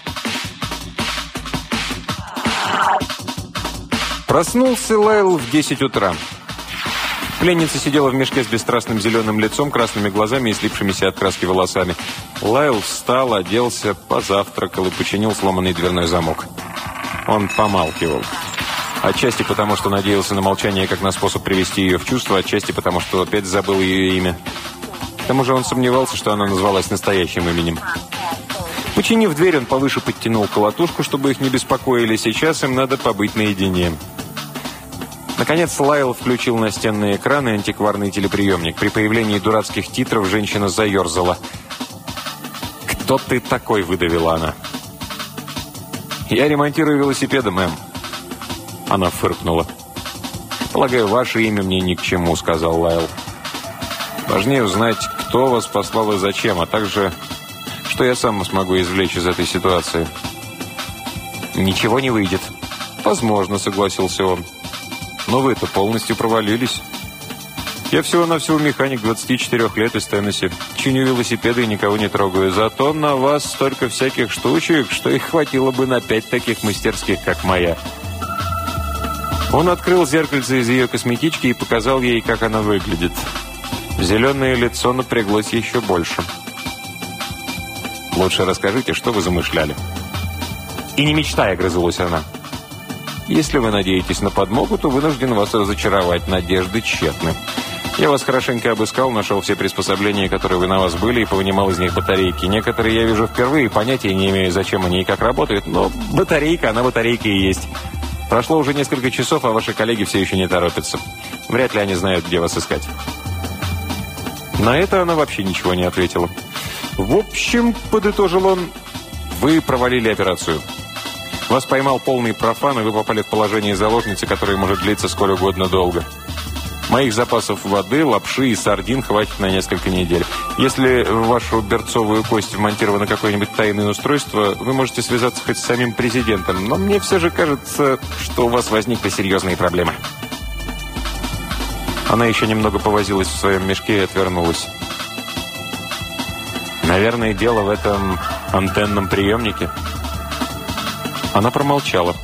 [SPEAKER 1] Проснулся Лайл в десять утра. Пленница сидела в мешке с бесстрастным зеленым лицом, красными глазами и слипшимися от краски волосами. Лайл встал, оделся, позавтракал и починил сломанный дверной замок. Он помалкивал. Отчасти потому, что надеялся на молчание как на способ привести ее в чувство, отчасти потому, что опять забыл ее имя. К тому же он сомневался, что она назвалась настоящим именем. Починив дверь, он повыше подтянул колотушку, чтобы их не беспокоили. Сейчас им надо побыть наедине. Наконец Лайл включил настенные экраны и антикварный телеприемник. При появлении дурацких титров женщина заерзала. «Кто ты такой?» – выдавила она. «Я ремонтирую велосипеды, мэм». Она фыркнула. «Полагаю, ваше имя мне ни к чему», – сказал Лайл. «Важнее узнать, кто вас послал и зачем, а также, что я сам смогу извлечь из этой ситуации». «Ничего не выйдет». «Возможно», – согласился он. «Но вы-то полностью провалились. Я всего-навсего механик, двадцати четырёх лет из Теннесси. Чиню велосипеды и никого не трогаю. Зато на вас столько всяких штучек, что их хватило бы на пять таких мастерских, как моя». Он открыл зеркальце из ее косметички и показал ей, как она выглядит. Зеленое лицо напряглось еще больше. «Лучше расскажите, что вы замышляли». «И не мечтай», — огрызнулась она. «Если вы надеетесь на подмогу, то вынужден вас разочаровать. Надежды тщетны. Я вас хорошенько обыскал, нашел все приспособления, которые вы на вас были, и повынимал из них батарейки. Некоторые я вижу впервые, понятия не имею, зачем они и как работают, но батарейка, она батарейка и есть. Прошло уже несколько часов, а ваши коллеги все еще не торопятся. Вряд ли они знают, где вас искать». На это она вообще ничего не ответила. «В общем, — подытожил он, — вы провалили операцию. Вас поймал полный профан, и вы попали в положение заложницы, которое может длиться сколь угодно долго. Моих запасов воды, лапши и сардин хватит на несколько недель. Если в вашу берцовую кость вмонтировано какое-нибудь тайное устройство, вы можете связаться хоть с самим президентом, но мне все же кажется, что у вас возникли серьезные проблемы». Она еще немного повозилась в своем мешке и отвернулась. «Наверное, дело в этом антенном приемнике». Она промолчала.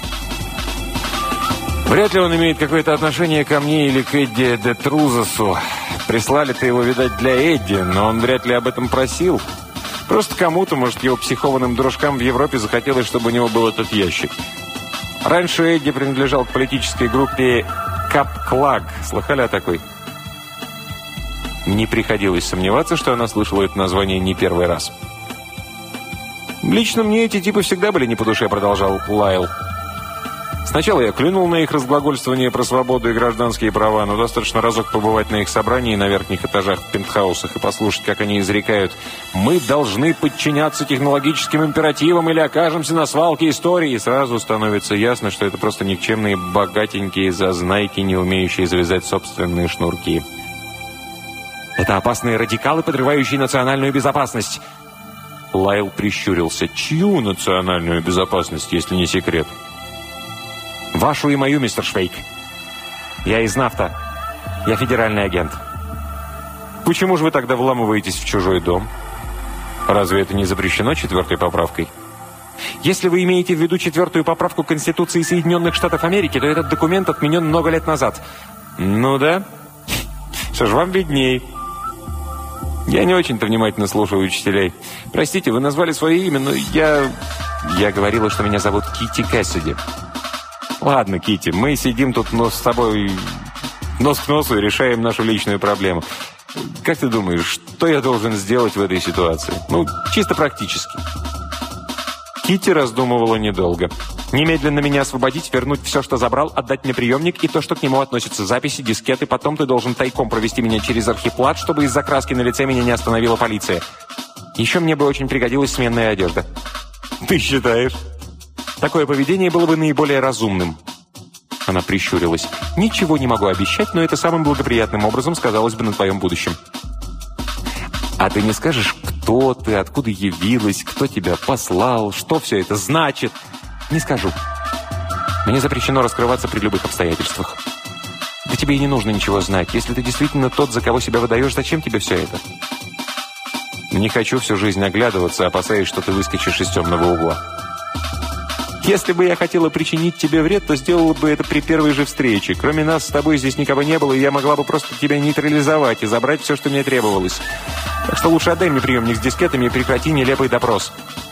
[SPEAKER 1] «Вряд ли он имеет какое-то отношение ко мне или к Эдди де Трузасу. Прислали-то его, видать, для Эдди, но он вряд ли об этом просил. Просто кому-то, может, его психованным дружкам в Европе захотелось, чтобы у него был этот ящик. Раньше Эдди принадлежал к политической группе Кап-Клаг. Слыхали о такой?» Не приходилось сомневаться, что она слышала это название не первый раз. «Лично мне эти типы всегда были не по душе», — продолжал Лайл. «Сначала я клюнул на их разглагольствование про свободу и гражданские права, но достаточно разок побывать на их собрании на верхних этажах в пентхаусах и послушать, как они изрекают: «Мы должны подчиняться технологическим императивам или окажемся на свалке истории». И сразу становится ясно, что это просто никчемные богатенькие зазнайки, не умеющие завязать собственные шнурки. «Это опасные радикалы, подрывающие национальную безопасность». Лайл прищурился. «Чью национальную безопасность, если не секрет?» «Вашу и мою, мистер Швейк. Я из Нафта. Я федеральный агент». «Почему же вы тогда вламываетесь в чужой дом? Разве это не запрещено четвертой поправкой?» «Если вы имеете в виду четвертую поправку Конституции Соединенных Штатов Америки, то этот документ отменен много лет назад». «Ну да? Что ж, вам видней». «Я не очень-то внимательно слушаю учителей. Простите, вы назвали свое имя, но я... Я говорила, что меня зовут Китти Кэссиди». «Ладно, Китти, мы сидим тут нос с тобой нос к носу и решаем нашу личную проблему. Как ты думаешь, что я должен сделать в этой ситуации? Ну, чисто практически». Китти раздумывала недолго. «Немедленно меня освободить, вернуть все, что забрал, отдать мне приемник и то, что к нему относятся: записи, дискеты. Потом ты должен тайком провести меня через архиплат, чтобы из-за краски на лице меня не остановила полиция. Еще мне бы очень пригодилась сменная одежда». «Ты считаешь?» «Такое поведение было бы наиболее разумным». Она прищурилась. «Ничего не могу обещать, но это самым благоприятным образом сказалось бы на твоем будущем». «А ты не скажешь, кто ты, откуда явилась, кто тебя послал, что все это значит?» «Не скажу. Мне запрещено раскрываться при любых обстоятельствах». «Да тебе и не нужно ничего знать. Если ты действительно тот, за кого себя выдаешь, зачем тебе все это?» «Не хочу всю жизнь оглядываться, опасаясь, что ты выскочишь из темного угла». «Если бы я хотела причинить тебе вред, то сделала бы это при первой же встрече. Кроме нас с тобой здесь никого не было, и я могла бы просто тебя нейтрализовать и забрать все, что мне требовалось. Так что лучше отдай мне приемник с дискетами и прекрати нелепый допрос».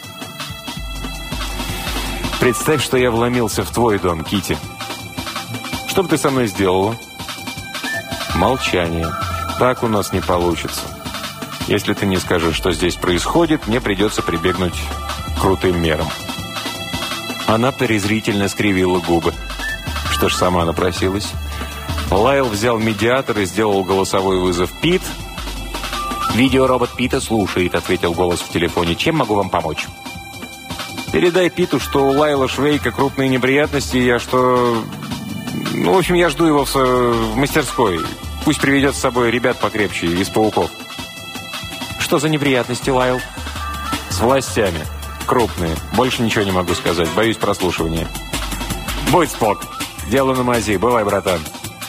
[SPEAKER 1] «Представь, что я вломился в твой дом, Китти. Что бы ты со мной сделала?» Молчание. «Так у нас не получится. Если ты не скажешь, что здесь происходит, мне придется прибегнуть к крутым мерам». Она презрительно скривила губы. Что ж, сама напросилась. Лайл взял медиатор и сделал голосовой вызов. «Пит?» «Видеоробот Пита слушает», — ответил голос в телефоне. «Чем могу вам помочь?» «Передай Питу, что у Лайла Швейка крупные неприятности, я что... Ну, в общем, я жду его в, в мастерской. Пусть приведет с собой ребят покрепче, из пауков». «Что за неприятности, Лайл?» «С властями. Крупные. Больше ничего не могу сказать. Боюсь прослушивания». «Будь спок. Дело на мази. Бывай, братан».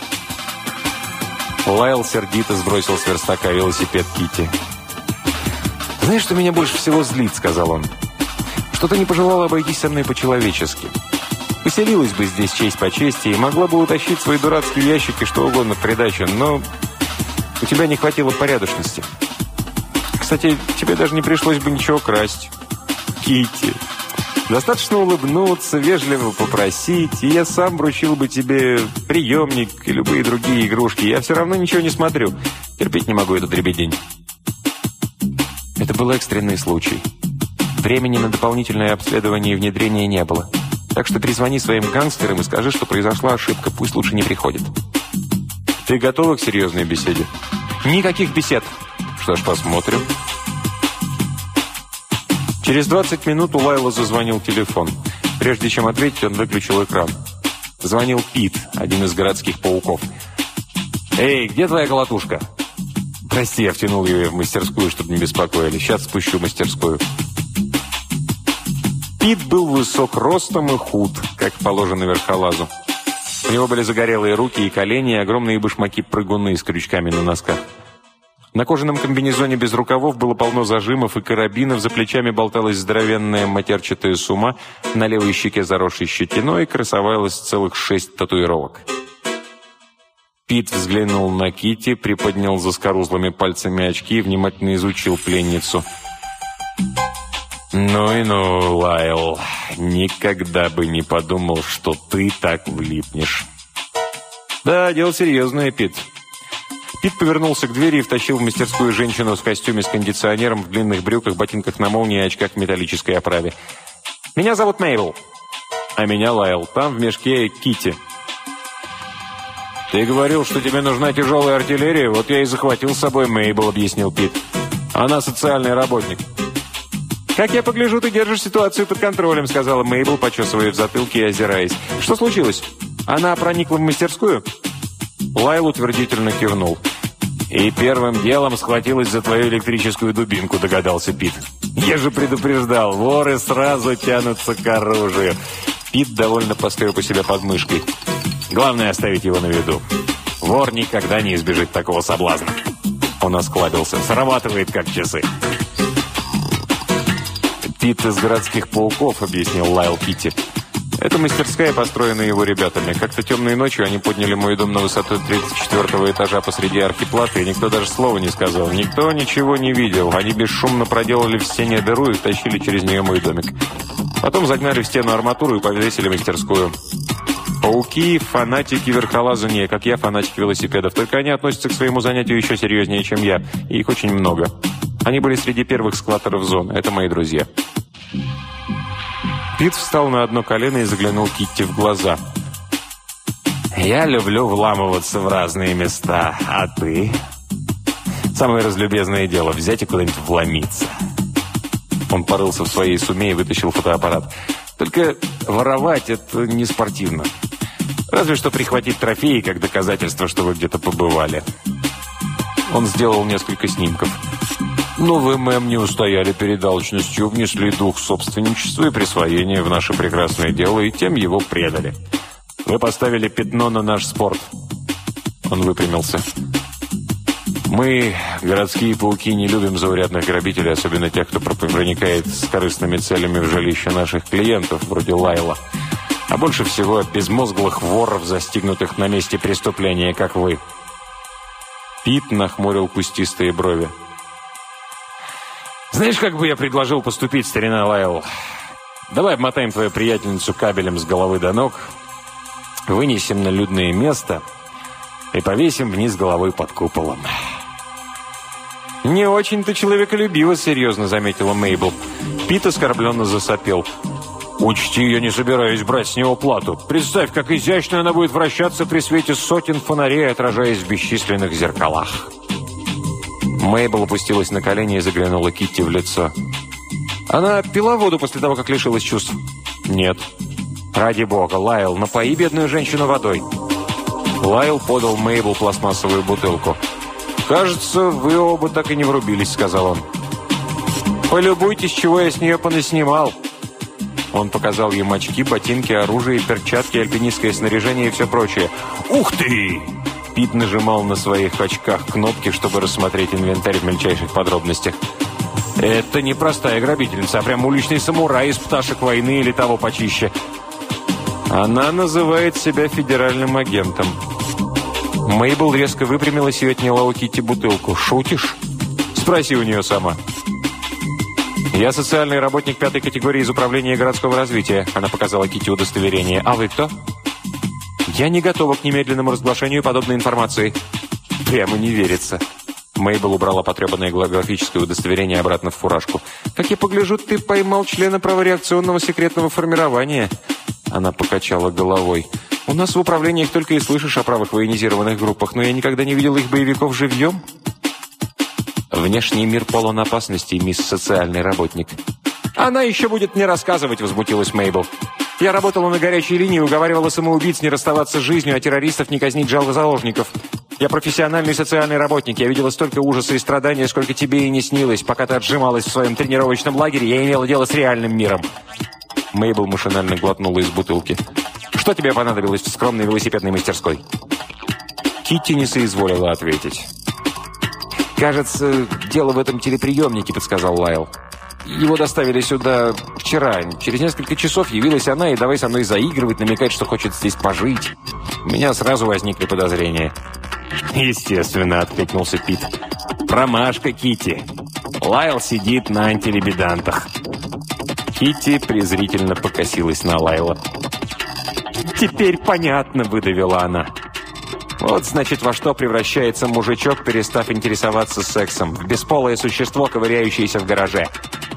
[SPEAKER 1] Лайл сердито сбросил с верстака велосипед Китти. «Знаешь, что меня больше всего злит?» — сказал он. «Что ты не пожелала обойтись со мной по-человечески. Поселилась бы здесь честь по чести и могла бы утащить свои дурацкие ящики что угодно в придачу, но У тебя не хватило порядочности. Кстати, тебе даже не пришлось бы ничего красть. Китти, достаточно улыбнуться, вежливо попросить, и я сам вручил бы тебе приемник и любые другие игрушки. Я все равно ничего не смотрю. Терпеть не могу этот дребедень. Это был экстренный случай. Времени на дополнительное обследование и внедрение не было. Так что перезвони своим гангстерам и скажи, что произошла ошибка. Пусть лучше не приходит. Ты готова к серьезной беседе? Никаких бесед. Что ж, посмотрим. Через двадцать минут у Лайла зазвонил телефон. Прежде чем ответить, он выключил экран. Звонил Пит, один из городских пауков. «Эй, где твоя колотушка?» «Прости, я втянул ее в мастерскую, чтобы не беспокоили. Сейчас спущу в мастерскую». Пит был высок ростом и худ, как положено верхолазу. У него были загорелые руки и колени, и огромные башмаки-прыгуны с крючками на носках. На кожаном комбинезоне без рукавов было полно зажимов и карабинов, за плечами болталась здоровенная матерчатая сума, на левой щеке заросшей щетиной красовалось целых шесть татуировок. Пит взглянул на Китти, приподнял заскорузлыми пальцами очки и внимательно изучил пленницу. «Ну и ну, Лайл, никогда бы не подумал, что ты так влипнешь». «Да, дело серьезное, Пит». Пит повернулся к двери и втащил в мастерскую женщину в костюме с кондиционером, в длинных брюках, ботинках на молнии и очках в металлической оправе. «Меня зовут Мейбл». «А меня Лайл. Там в мешке Китти». «Ты говорил, что тебе нужна тяжелая артиллерия, вот я и захватил с собой Мейбл», — объяснил Пит. «Она социальный работник». «Как я погляжу, ты держишь ситуацию под контролем», — сказала Мейбл, почесывая в затылке и озираясь. «Что случилось? Она проникла в мастерскую?» Лайл утвердительно кивнул. «И первым делом схватилась за твою электрическую дубинку», — догадался Пит. «Я же предупреждал, воры сразу тянутся к оружию». Пит довольно поскреб у себя под мышкой. «Главное оставить его на виду. Вор никогда не избежит такого соблазна». Он осклабился. «Срабатывает, как часы». «Пит из городских пауков», — объяснил Лайл Китти. «Это мастерская, построенная его ребятами. Как-то темной ночью они подняли мой дом на высоту тридцать четвёртого этажа посреди архиплаты, и никто даже слова не сказал. Никто ничего не видел. Они бесшумно проделали в стене дыру и втащили через нее мой домик. Потом загнали в стену арматуру и повесили мастерскую. Пауки, фанатики верхолазания, как я, фанатики велосипедов. Только они относятся к своему занятию еще серьезнее, чем я. И их очень много. Они были среди первых скваттеров зоны. Это мои друзья». Пит встал на одно колено и заглянул Китти в глаза. «Я люблю вламываться в разные места. А ты?» «Самое разлюбезное дело — взять и куда-нибудь вломиться». Он порылся в своей суме и вытащил фотоаппарат. «Только воровать — это не спортивно. Разве что прихватить трофеи, как доказательство, что вы где-то побывали». Он сделал несколько снимков. «Но вы, мэм, не устояли перед алчностью, внесли дух собственничества и присвоения в наше прекрасное дело, и тем его предали. Вы поставили пятно на наш спорт». Он выпрямился. «Мы, городские пауки, не любим заурядных грабителей, особенно тех, кто проникает с корыстными целями в жилище наших клиентов, вроде Лайла. А больше всего безмозглых воров, застигнутых на месте преступления, как вы». Пит нахмурил кустистые брови. «Знаешь, как бы я предложил поступить, старина Лайл? Давай обмотаем твою приятельницу кабелем с головы до ног, вынесем на людное место и повесим вниз головой под куполом». «Не очень-то человеколюбиво», — серьезно заметила Мейбл. Пит оскорбленно засопел. «Учти, я не собираюсь брать с него плату. Представь, как изящно она будет вращаться при свете сотен фонарей, отражаясь в бесчисленных зеркалах». Мейбл опустилась на колени и заглянула Китти в лицо. «Она пила воду после того, как лишилась чувств?» «Нет». «Ради бога, Лайл, напои бедную женщину водой». Лайл подал Мейбл пластмассовую бутылку. «Кажется, вы оба так и не врубились», — сказал он. «Полюбуйтесь, чего я с нее понаснимал». Он показал ей очки, ботинки, оружие, перчатки, альпинистское снаряжение и все прочее. «Ух ты!» Пит нажимал на своих очках кнопки, чтобы рассмотреть инвентарь в мельчайших подробностях. «Это не простая грабительница, а прям уличный самурай из пташек войны или того почище. Она называет себя федеральным агентом». Мейбл резко выпрямилась и отняла у Китти бутылку. «Шутишь? Спроси у нее сама». «Я социальный работник пятой категории из управления городского развития», она показала Китти удостоверение. «А вы кто?» «Я не готова к немедленному разглашению подобной информации». «Прямо не верится». Мейбл убрала потребанное голографическое удостоверение обратно в фуражку. «Как я погляжу, ты поймал члена правореакционного секретного формирования». Она покачала головой. «У нас в управлениях только и слышишь о правых военизированных группах, но я никогда не видел их боевиков живьем». «Внешний мир полон опасностей, мисс социальный работник». «Она еще будет мне рассказывать», — возмутилась Мейбл. «Я работала на горячей линии, уговаривала самоубийц не расставаться с жизнью, а террористов не казнить заложников. Я профессиональный социальный работник. Я видела столько ужаса и страдания, сколько тебе и не снилось. Пока ты отжималась в своем тренировочном лагере, я имела дело с реальным миром». Мейбл машинально глотнула из бутылки. «Что тебе понадобилось в скромной велосипедной мастерской?» Китти не соизволила ответить. «Кажется, дело в этом телеприемнике», — подсказал Лайл. «Его доставили сюда вчера. Через несколько часов явилась она и давай со мной заигрывать, намекать, что хочет здесь пожить. У меня сразу возникли подозрения». «Естественно», — откликнулся Пит. «Промашка, Китти. Лайл сидит на антилибидантах». Китти презрительно покосилась на Лайла. «Теперь понятно», — выдавила она. «Вот, значит, во что превращается мужичок, перестав интересоваться сексом. В бесполое существо, ковыряющееся в гараже».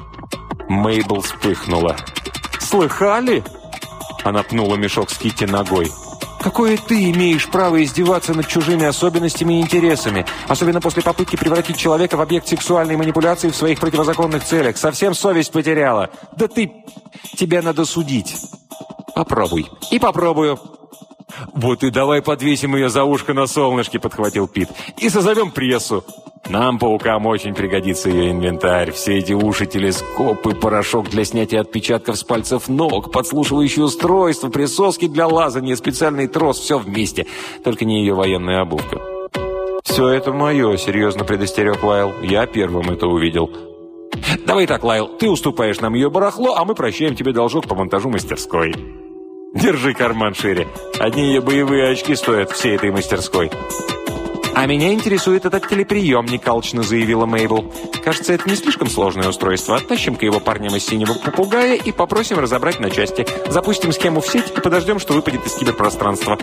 [SPEAKER 1] Мейбл вспыхнула. «Слыхали?» Она пнула мешок с Китти ногой. «Какое ты имеешь право издеваться над чужими особенностями и интересами, особенно после попытки превратить человека в объект сексуальной манипуляции в своих противозаконных целях? Совсем совесть потеряла? Да ты... Тебя надо судить». «Попробуй». «И попробую». «Вот и давай подвесим ее за ушко на солнышке», — подхватил Пит. «И созовем прессу. Нам, паукам, очень пригодится ее инвентарь. Все эти уши, телескопы, порошок для снятия отпечатков с пальцев ног, подслушивающие устройства, присоски для лазания, специальный трос. Все вместе. Только не ее военная обувка». «Все это мое», — серьезно предостерег Лайл. «Я первым это увидел». «Давай так, Лайл, ты уступаешь нам ее барахло, а мы прощаем тебе должок по монтажу мастерской». «Держи карман шире. Одни ее боевые очки стоят всей этой мастерской». «А меня интересует этот телеприемник», — алчно заявила Мейбл. «Кажется, это не слишком сложное устройство. Оттащим-ка его парням из синего попугая и попросим разобрать на части. Запустим схему в сеть и подождем, что выпадет из киберпространства».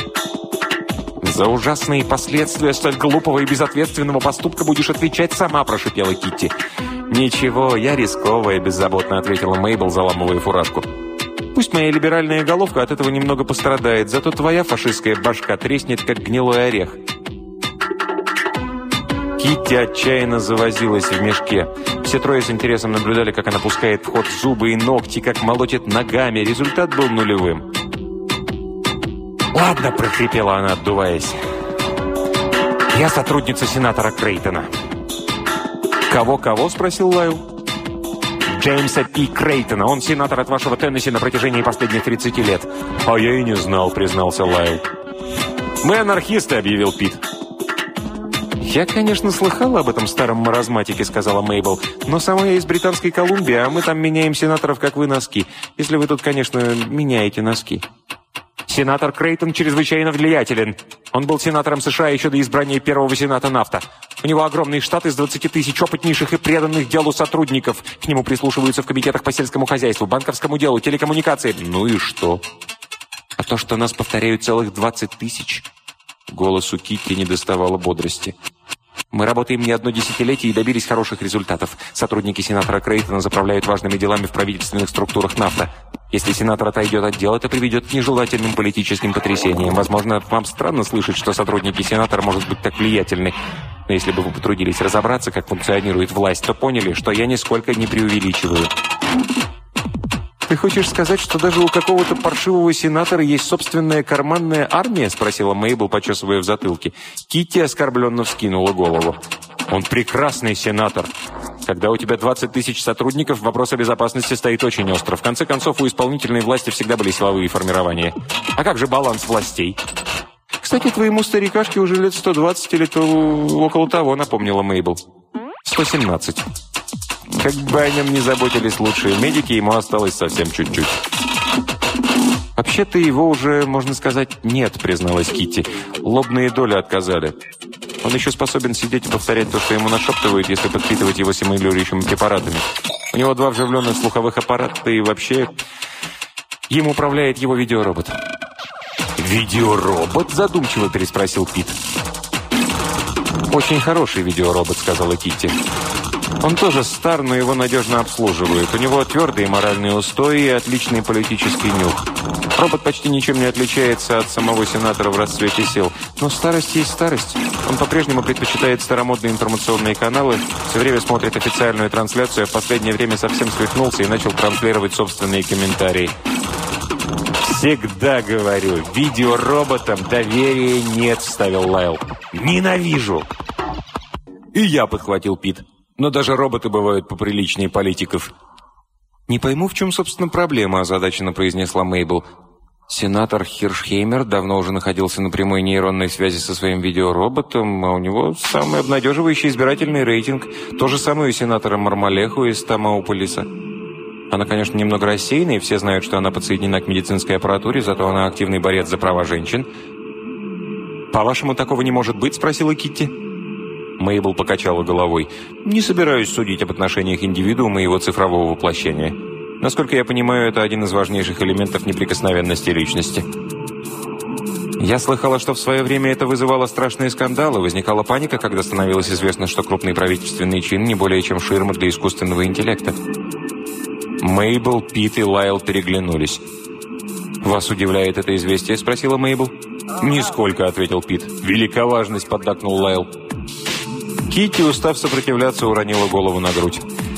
[SPEAKER 1] «За ужасные последствия столь глупого и безответственного поступка будешь отвечать сама», — прошипела Китти. «Ничего, я рисковая», — беззаботно ответила Мейбл, заламывая фуражку. «Пусть моя либеральная головка от этого немного пострадает, зато твоя фашистская башка треснет, как гнилой орех». Китти отчаянно завозилась в мешке. Все трое с интересом наблюдали, как она пускает в ход зубы и ногти, как молотит ногами. Результат был нулевым. «Ладно», — прохрипела она, отдуваясь. «Я сотрудница сенатора Крейтона». «Кого-кого?» — спросил Лайл. «Джеймса Пи. Крейтона. Он сенатор от вашего Теннесси на протяжении последних тридцати лет». «А я и не знал», — признался Лайл. «Мы анархисты», — объявил Пит. «Я, конечно, слыхала об этом старом маразматике», — сказала Мейбл. «Но сама я из Британской Колумбии, а мы там меняем сенаторов, как вы, носки. Если вы тут, конечно, меняете носки». «Сенатор Крейтон чрезвычайно влиятелен. Он был сенатором США еще до избрания первого сената НАФТА. У него огромный штат из двадцати тысяч опытнейших и преданных делу сотрудников. К нему прислушиваются в комитетах по сельскому хозяйству, банковскому делу, телекоммуникации». «Ну и что?» «А то, что нас повторяют целых двадцать тысяч». Голосу Китти не доставало бодрости. «Мы работаем не одно десятилетие и добились хороших результатов. Сотрудники сенатора Крейтона заправляют важными делами в правительственных структурах НАФТА. Если сенатор отойдет от дела, это приведет к нежелательным политическим потрясениям. Возможно, вам странно слышать, что сотрудники сенатора могут быть так влиятельны. Но если бы вы потрудились разобраться, как функционирует власть, то поняли, что я нисколько не преувеличиваю». «Ты хочешь сказать, что даже у какого-то паршивого сенатора есть собственная карманная армия?» — спросила Мейбл, почесывая в затылке. Китти оскорбленно вскинула голову. «Он прекрасный сенатор. Когда у тебя двадцать тысяч сотрудников, вопрос о безопасности стоит очень остро. В конце концов, у исполнительной власти всегда были силовые формирования. А как же баланс властей?» «Кстати, твоему старикашке уже лет сто двадцать или то около того», — напомнила Мейбл. «сто семнадцать. Как бы о нем не заботились лучшие медики, ему осталось совсем чуть-чуть». «Вообще-то его уже, можно сказать, нет», — призналась Китти. «Лобные доли отказали. Он еще способен сидеть и повторять то, что ему нашептывают, если подпитывать его стимулирующими препаратами. У него два вживленных слуховых аппарата, и вообще им управляет его видеоробот». «Видеоробот?» – задумчиво переспросил Пит. «Очень хороший видеоробот», – сказала Китти. «Он тоже стар, но его надежно обслуживают. У него твердые моральные устои и отличный политический нюх. Робот почти ничем не отличается от самого сенатора в расцвете сил. Но старость есть старость. Он по-прежнему предпочитает старомодные информационные каналы, все время смотрит официальную трансляцию, а в последнее время совсем свихнулся и начал транслировать собственные комментарии». «Всегда говорю, видеороботам доверия нет», — вставил Лайл. «Ненавижу!» «И я», — подхватил Пит. «Но даже роботы бывают поприличнее политиков». «Не пойму, в чем, собственно, проблема», — озадаченно произнесла Мейбл. «Сенатор Хиршхеймер давно уже находился на прямой нейронной связи со своим видеороботом, а у него самый обнадеживающий избирательный рейтинг. То же самое у сенатора Мармалеху из Тамауполиса. Она, конечно, немного рассеяна, и все знают, что она подсоединена к медицинской аппаратуре, зато она активный борец за права женщин». «По-вашему, такого не может быть?» — спросила Китти. Мейбл покачала головой. «Не собираюсь судить об отношениях индивидуума и его цифрового воплощения. Насколько я понимаю, это один из важнейших элементов неприкосновенности личности». «Я слыхала, что в свое время это вызывало страшные скандалы. Возникала паника, когда становилось известно, что крупный правительственный чин не более чем ширма для искусственного интеллекта». Мейбл, Пит и Лайл переглянулись. «Вас удивляет это известие?» – спросила Мейбл. «Нисколько», – ответил Пит. «Велика важность», – поддакнул Лайл. Китти, устав сопротивляться, уронила голову на грудь.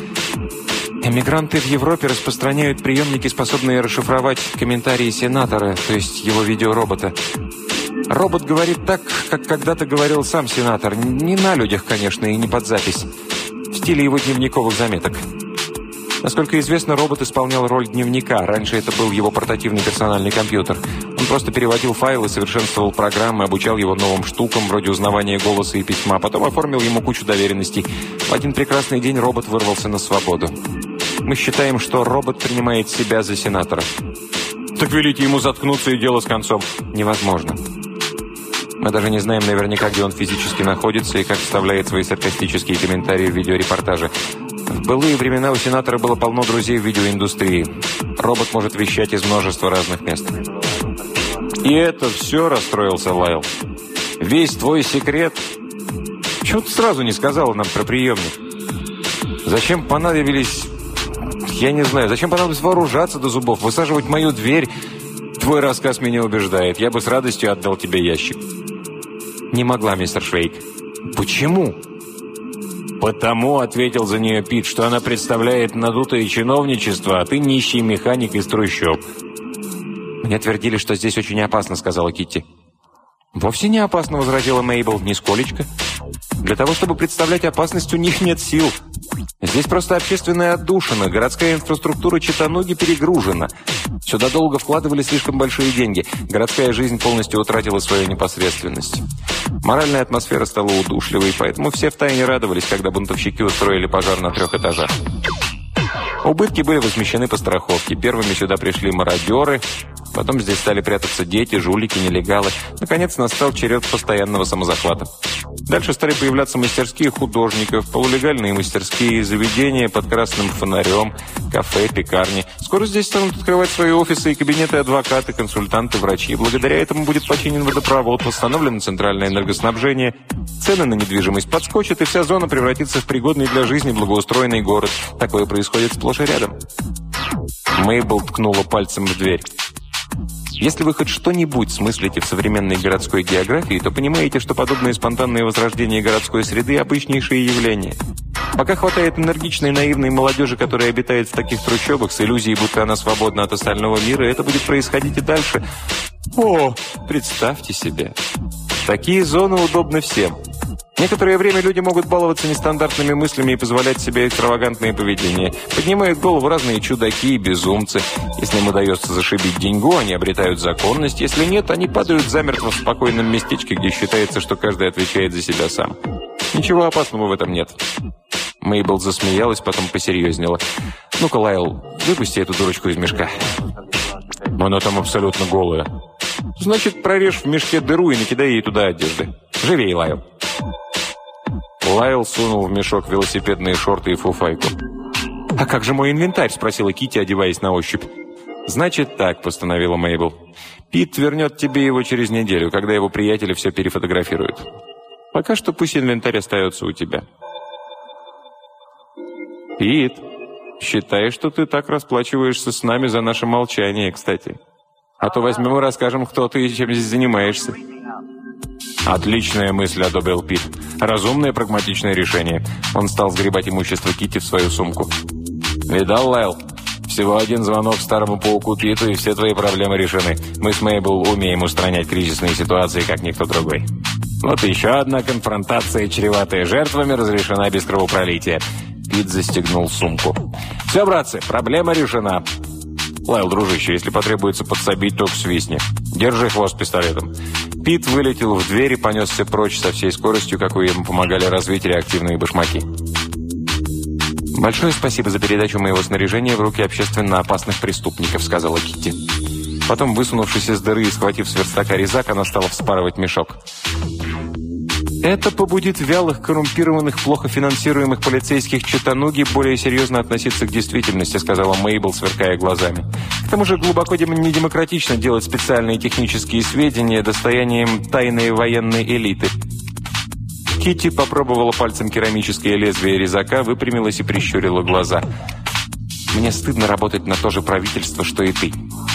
[SPEAKER 1] «Эмигранты в Европе распространяют приемники, способные расшифровать комментарии сенатора, то есть его видеоробота. Робот говорит так, как когда-то говорил сам сенатор. Не на людях, конечно, и не под запись. В стиле его дневниковых заметок. Насколько известно, робот исполнял роль дневника. Раньше это был его портативный персональный компьютер. Он просто переводил файлы, совершенствовал программы, обучал его новым штукам, вроде узнавания голоса и письма. Потом оформил ему кучу доверенностей. В один прекрасный день робот вырвался на свободу. Мы считаем, что робот принимает себя за сенатора». «Так велите ему заткнуться, и дело с концом». «Невозможно. Мы даже не знаем наверняка, где он физически находится и как вставляет свои саркастические комментарии в видеорепортаже. В былые времена у сенатора было полно друзей в видеоиндустрии. Робот может вещать из множества разных мест». «И это все?» – расстроился Лайл. «Весь твой секрет? Чего ты сразу не сказала нам про приемник? Зачем понадобились... Я не знаю, зачем понадобилось вооружаться до зубов, высаживать мою дверь? Твой рассказ меня убеждает. Я бы с радостью отдал тебе ящик». «Не могла, мистер Швейк». «Почему?» «Потому», — ответил за нее Пит, — «что она представляет надутое чиновничество, а ты нищий механик из трущоб». «Мне твердили, что здесь очень опасно», — сказала Китти. «Вовсе не опасно», — возразила Мейбл, — «нисколечко. Для того, чтобы представлять опасность, у них нет сил. Здесь просто общественная отдушина, городская инфраструктура Читануги перегружена. Сюда долго вкладывали слишком большие деньги. Городская жизнь полностью утратила свою непосредственность. Моральная атмосфера стала удушливой, поэтому все втайне радовались, когда бунтовщики устроили пожар на трех этажах. Убытки были возмещены по страховке. Первыми сюда пришли мародеры, потом здесь стали прятаться дети, жулики, нелегалы. Наконец настал черед постоянного самозахвата. Дальше стали появляться мастерские художников, полулегальные мастерские, заведения под красным фонарем, кафе, пекарни. Скоро здесь станут открывать свои офисы и кабинеты адвокаты, консультанты, врачи. Благодаря этому будет починен водопровод, восстановлено центральное энергоснабжение, цены на недвижимость подскочат, и вся зона превратится в пригодный для жизни благоустроенный город. Такое происходит сплошь и рядом. Мейбл ткнула пальцем в дверь. Если вы хоть что-нибудь смыслите в современной городской географии, то понимаете, что подобные спонтанные возрождения городской среды – обычнейшие явления. Пока хватает энергичной, наивной молодежи, которая обитает в таких трущобах с иллюзией, будто она свободна от остального мира, это будет происходить и дальше. О, представьте себе. Такие зоны удобны всем. Некоторое время люди могут баловаться нестандартными мыслями и позволять себе экстравагантное поведение. Поднимают голову разные чудаки и безумцы. Если им удается зашибить деньгу, они обретают законность. Если нет, они падают замертво в спокойном местечке, где считается, что каждый отвечает за себя сам. Ничего опасного в этом нет. Мейбл засмеялась, потом посерьезнела. «Ну-ка, Лайл, выпусти эту дурочку из мешка». Она там абсолютно голая. Значит, прорежь в мешке дыру и накидай ей туда одежды. Живей, Лайл. Лайл сунул в мешок велосипедные шорты и фуфайку. «А как же мой инвентарь?» – спросила Китти, одеваясь на ощупь. «Значит так», – постановила Мейбл. «Пит вернет тебе его через неделю, когда его приятели все перефотографируют. Пока что пусть инвентарь остается у тебя». «Пит, считай, что ты так расплачиваешься с нами за наше молчание, кстати. А то возьмем и расскажем, кто ты и чем здесь занимаешься». «Отличная мысль», — одобрил Пит. «Разумное, прагматичное решение». Он стал сгребать имущество Китти в свою сумку. «Видал, Лайл? Всего один звонок старому пауку Питу, и все твои проблемы решены. Мы с Мейбл умеем устранять кризисные ситуации, как никто другой. Вот еще одна конфронтация, чреватая жертвами, разрешена без кровопролития». Пит застегнул сумку. «Все, братцы, проблема решена». «Лайл, дружище, если потребуется подсобить, только свистни. Держи хвост пистолетом». Пит вылетел в дверь и понесся прочь со всей скоростью, какой ему помогали развить реактивные башмаки. «Большое спасибо за передачу моего снаряжения в руки общественно опасных преступников», — сказала Китти. Потом, высунувшись из дыры и схватив с верстака резак, она стала вспарывать мешок. «Это побудит вялых, коррумпированных, плохо финансируемых полицейских Чаттануги более серьезно относиться к действительности», — сказала Мейбл, сверкая глазами. «К тому же глубоко недемократично делать специальные технические сведения достоянием тайной военной элиты». Китти попробовала пальцем керамическое лезвие резака, выпрямилась и прищурила глаза. «Мне стыдно работать на то же правительство, что и ты.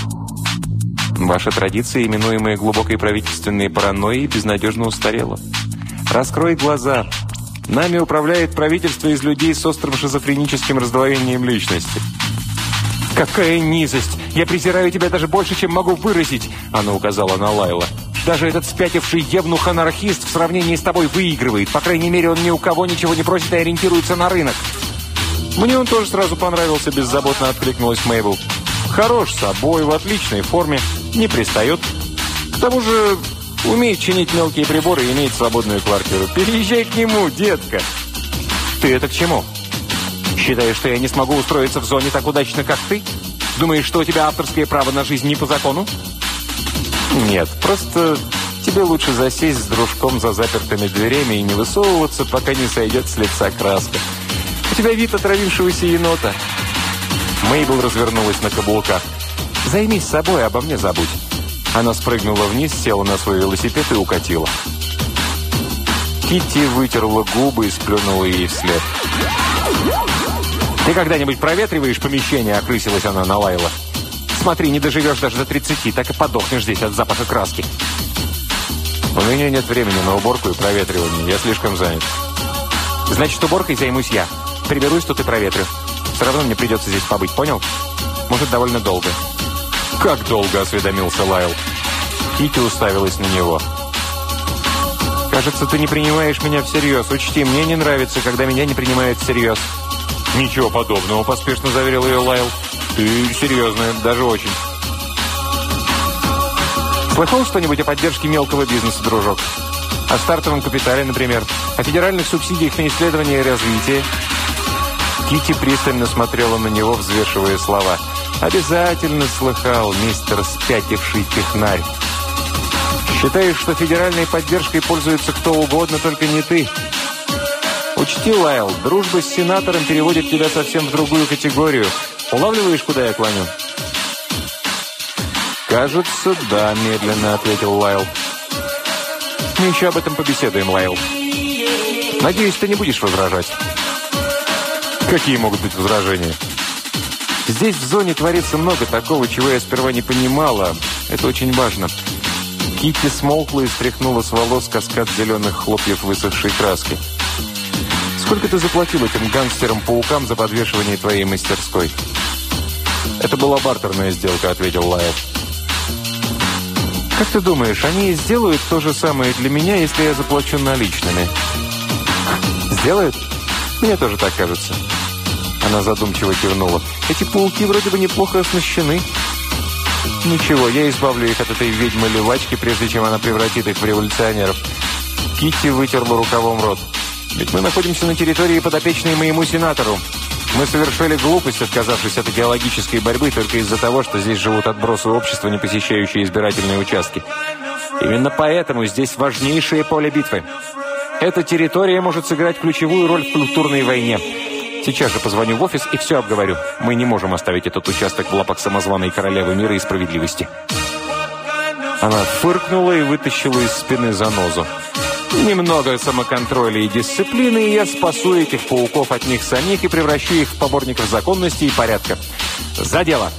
[SPEAKER 1] Ваша традиция, именуемая глубокой правительственной паранойей, безнадежно устарела. Раскрой глаза. Нами управляет правительство из людей с острым шизофреническим раздвоением личности». «Какая низость! Я презираю тебя даже больше, чем могу выразить!» Она указала на Лайла. «Даже этот спятивший евнух-анархист в сравнении с тобой выигрывает. По крайней мере, он ни у кого ничего не просит и ориентируется на рынок». «Мне он тоже сразу понравился», — беззаботно откликнулась Мейбл. «Хорош собой, в отличной форме, не пристает. К тому же умеет чинить мелкие приборы и имеет свободную квартиру. Переезжай к нему, детка». «Ты это к чему? Считаешь, что я не смогу устроиться в зоне так удачно, как ты? Думаешь, что у тебя авторское право на жизнь не по закону?» «Нет, просто тебе лучше засесть с дружком за запертыми дверями и не высовываться, пока не сойдет с лица краска. У тебя вид отравившегося енота». Мейбл развернулась на каблуках. «Займись собой, обо мне забудь». Она спрыгнула вниз, села на свой велосипед и укатила. Китти вытерла губы и сплюнула ей вслед. «Ты когда-нибудь проветриваешь помещение?» — окрысилась она на Лайла. «Смотри, не доживешь даже до тридцати, так и подохнешь здесь от запаха краски». «У меня нет времени на уборку и проветривание. Я слишком занят». «Значит, уборкой займусь я. Приберусь, тут и проветрю. Все равно мне придется здесь побыть, понял? Может, довольно долго». «Как долго?» — осведомился Лайл. Китти уставилась на него. «Кажется, ты не принимаешь меня всерьез. Учти, мне не нравится, когда меня не принимают всерьез». «Ничего подобного», — поспешно заверил ее Лайл. «Ты серьезная, даже очень». «Слыхал что-нибудь о поддержке мелкого бизнеса, дружок? О стартовом капитале, например? О федеральных субсидиях на исследование и развитие?» Китти пристально смотрела на него, взвешивая слова. «Обязательно слыхал, мистер спятивший технарь. Считаешь, что федеральной поддержкой пользуется кто угодно, только не ты? Учти, Лайл, дружба с сенатором переводит тебя совсем в другую категорию. Улавливаешь, куда я клоню?» «Кажется, да», — медленно ответил Лайл. «Мы еще об этом побеседуем, Лайл. Надеюсь, ты не будешь возражать». «Какие могут быть возражения?» «Здесь в зоне творится много такого, чего я сперва не понимала. Это очень важно». Китти смолкла и стряхнула с волос каскад зеленых хлопьев высохшей краски. «Сколько ты заплатил этим гангстерам-паукам за подвешивание твоей мастерской?» «Это была бартерная сделка», — ответил Лайл. «Как ты думаешь, они сделают то же самое для меня, если я заплачу наличными?» «Сделают? Мне тоже так кажется». Она задумчиво кивнула. «Эти пауки вроде бы неплохо оснащены». «Ничего, я избавлю их от этой ведьмы-левачки, прежде чем она превратит их в революционеров». Китти вытерла рукавом рот. «Ведь мы находимся на территории, подопечной моему сенатору. Мы совершили глупость, отказавшись от идеологической борьбы только из-за того, что здесь живут отбросы общества, не посещающие избирательные участки. Именно поэтому здесь важнейшее поле битвы. Эта территория может сыграть ключевую роль в культурной войне. Сейчас же позвоню в офис и все обговорю. Мы не можем оставить этот участок в лапах самозваной королевы мира и справедливости». Она фыркнула и вытащила из спины занозу. «Немного самоконтроля и дисциплины, и я спасу этих пауков от них самих и превращу их в поборников законности и порядка. За дело!»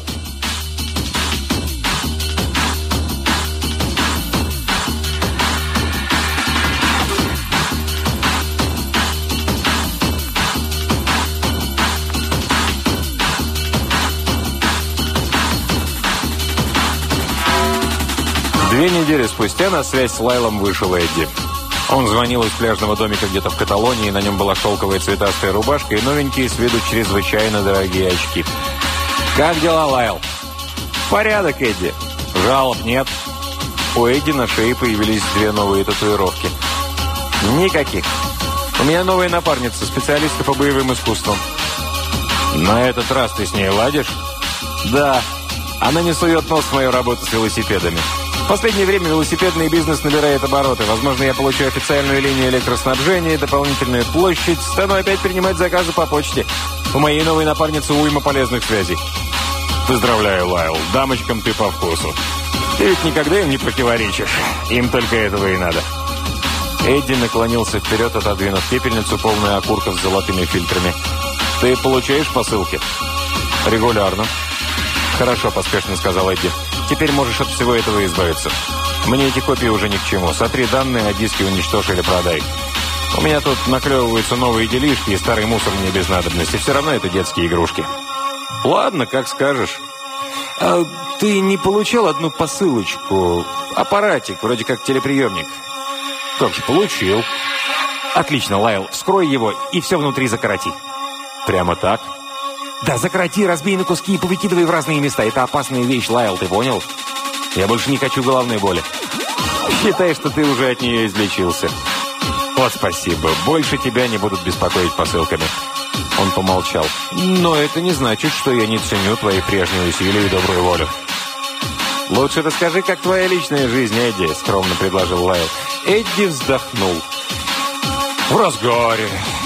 [SPEAKER 1] Две недели спустя на связь с Лайлом вышел Эдди. Он звонил из пляжного домика где-то в Каталонии, на нем была шелковая цветастая рубашка и новенькие с виду чрезвычайно дорогие очки. «Как дела, Лайл?» «Порядок, Эдди. Жалоб нет». У Эдди на шее появились две новые татуировки. «Никаких. У меня новая напарница, специалистка по боевым искусствам». «На этот раз ты с ней ладишь?» «Да. Она не сует нос в мою работу с велосипедами. В последнее время велосипедный бизнес набирает обороты. Возможно, я получу официальную линию электроснабжения, дополнительную площадь, стану опять принимать заказы по почте. У моей новой напарницы уйма полезных связей». «Поздравляю, Лайл. Дамочкам ты по вкусу. Ты ведь никогда им не противоречишь. Им только этого и надо». Эдди наклонился вперед, отодвинув пепельницу, полную окурков с золотыми фильтрами. «Ты получаешь посылки?» «Регулярно». «Хорошо», — поспешно сказал Эдди. «Теперь можешь от всего этого избавиться. Мне эти копии уже ни к чему. Сотри данные, а диски уничтожь или продай. У меня тут наклевываются новые делишки, и старый мусор мне без надобности. Все равно это детские игрушки». «Ладно, как скажешь». «А ты не получал одну посылочку? Аппаратик, вроде как телеприемник». «Как же, получил». «Отлично, Лайл, вскрой его и все внутри закороти». «Прямо так?» «Да, закороти, разбей на куски и повыкидывай в разные места. Это опасная вещь, Лайл, ты понял? Я больше не хочу головной боли». «Считай, что ты уже от нее излечился». «Вот спасибо. Больше тебя не будут беспокоить посылками». Он помолчал. «Но это не значит, что я не ценю твои прежние усилия и добрую волю». «Лучше расскажи, как твоя личная жизнь, Эдди», — скромно предложил Лайл. Эдди вздохнул. «В разгаре.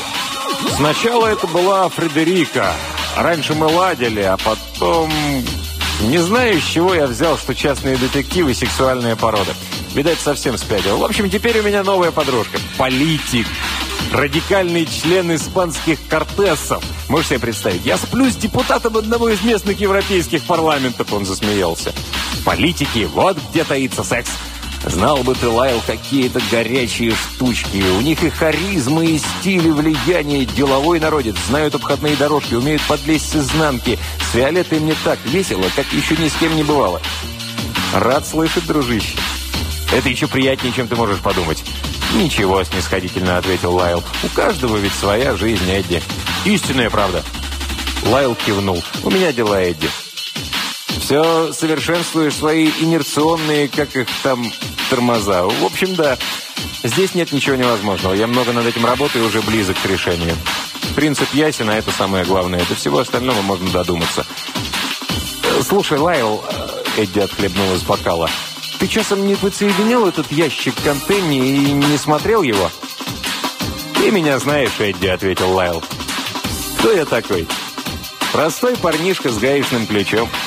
[SPEAKER 1] Сначала это была Фредерика. Раньше мы ладили, а потом... Не знаю, с чего я взял, что частные детективы – сексуальная порода. Видать, совсем спятил. В общем, теперь у меня новая подружка. Политик. Радикальный член испанских кортесов. Можешь себе представить? Я сплю с депутатом одного из местных европейских парламентов. Он засмеялся. Политики, вот где таится секс. Знал бы ты, Лайл, какие-то горячие штучки. У них и харизма, и стиль, и влияние. Деловой народец. Знают обходные дорожки, умеют подлезть с изнанки. С Виолеттой мне так весело, как еще ни с кем не бывало. Рад слышать, дружище. Это еще приятнее, чем ты можешь подумать. Ничего, снисходительно ответил Лайл. У каждого ведь своя жизнь, Эдди. Истинная правда. Лайл кивнул. У меня дела, Эдди. Все совершенствуешь свои инерционные, как их там, тормоза. В общем, да. Здесь нет ничего невозможного. Я много над этим работаю и уже близок к решению. Принцип ясен, а это самое главное. До всего остального можно додуматься. Слушай, Лайл, Эдди отхлебнул из бокала. Ты часом не подсоединил этот ящик к антенне и не смотрел его? Ты меня знаешь, Эдди, ответил Лайл. Кто я такой? Простой парнишка с гаечным ключом.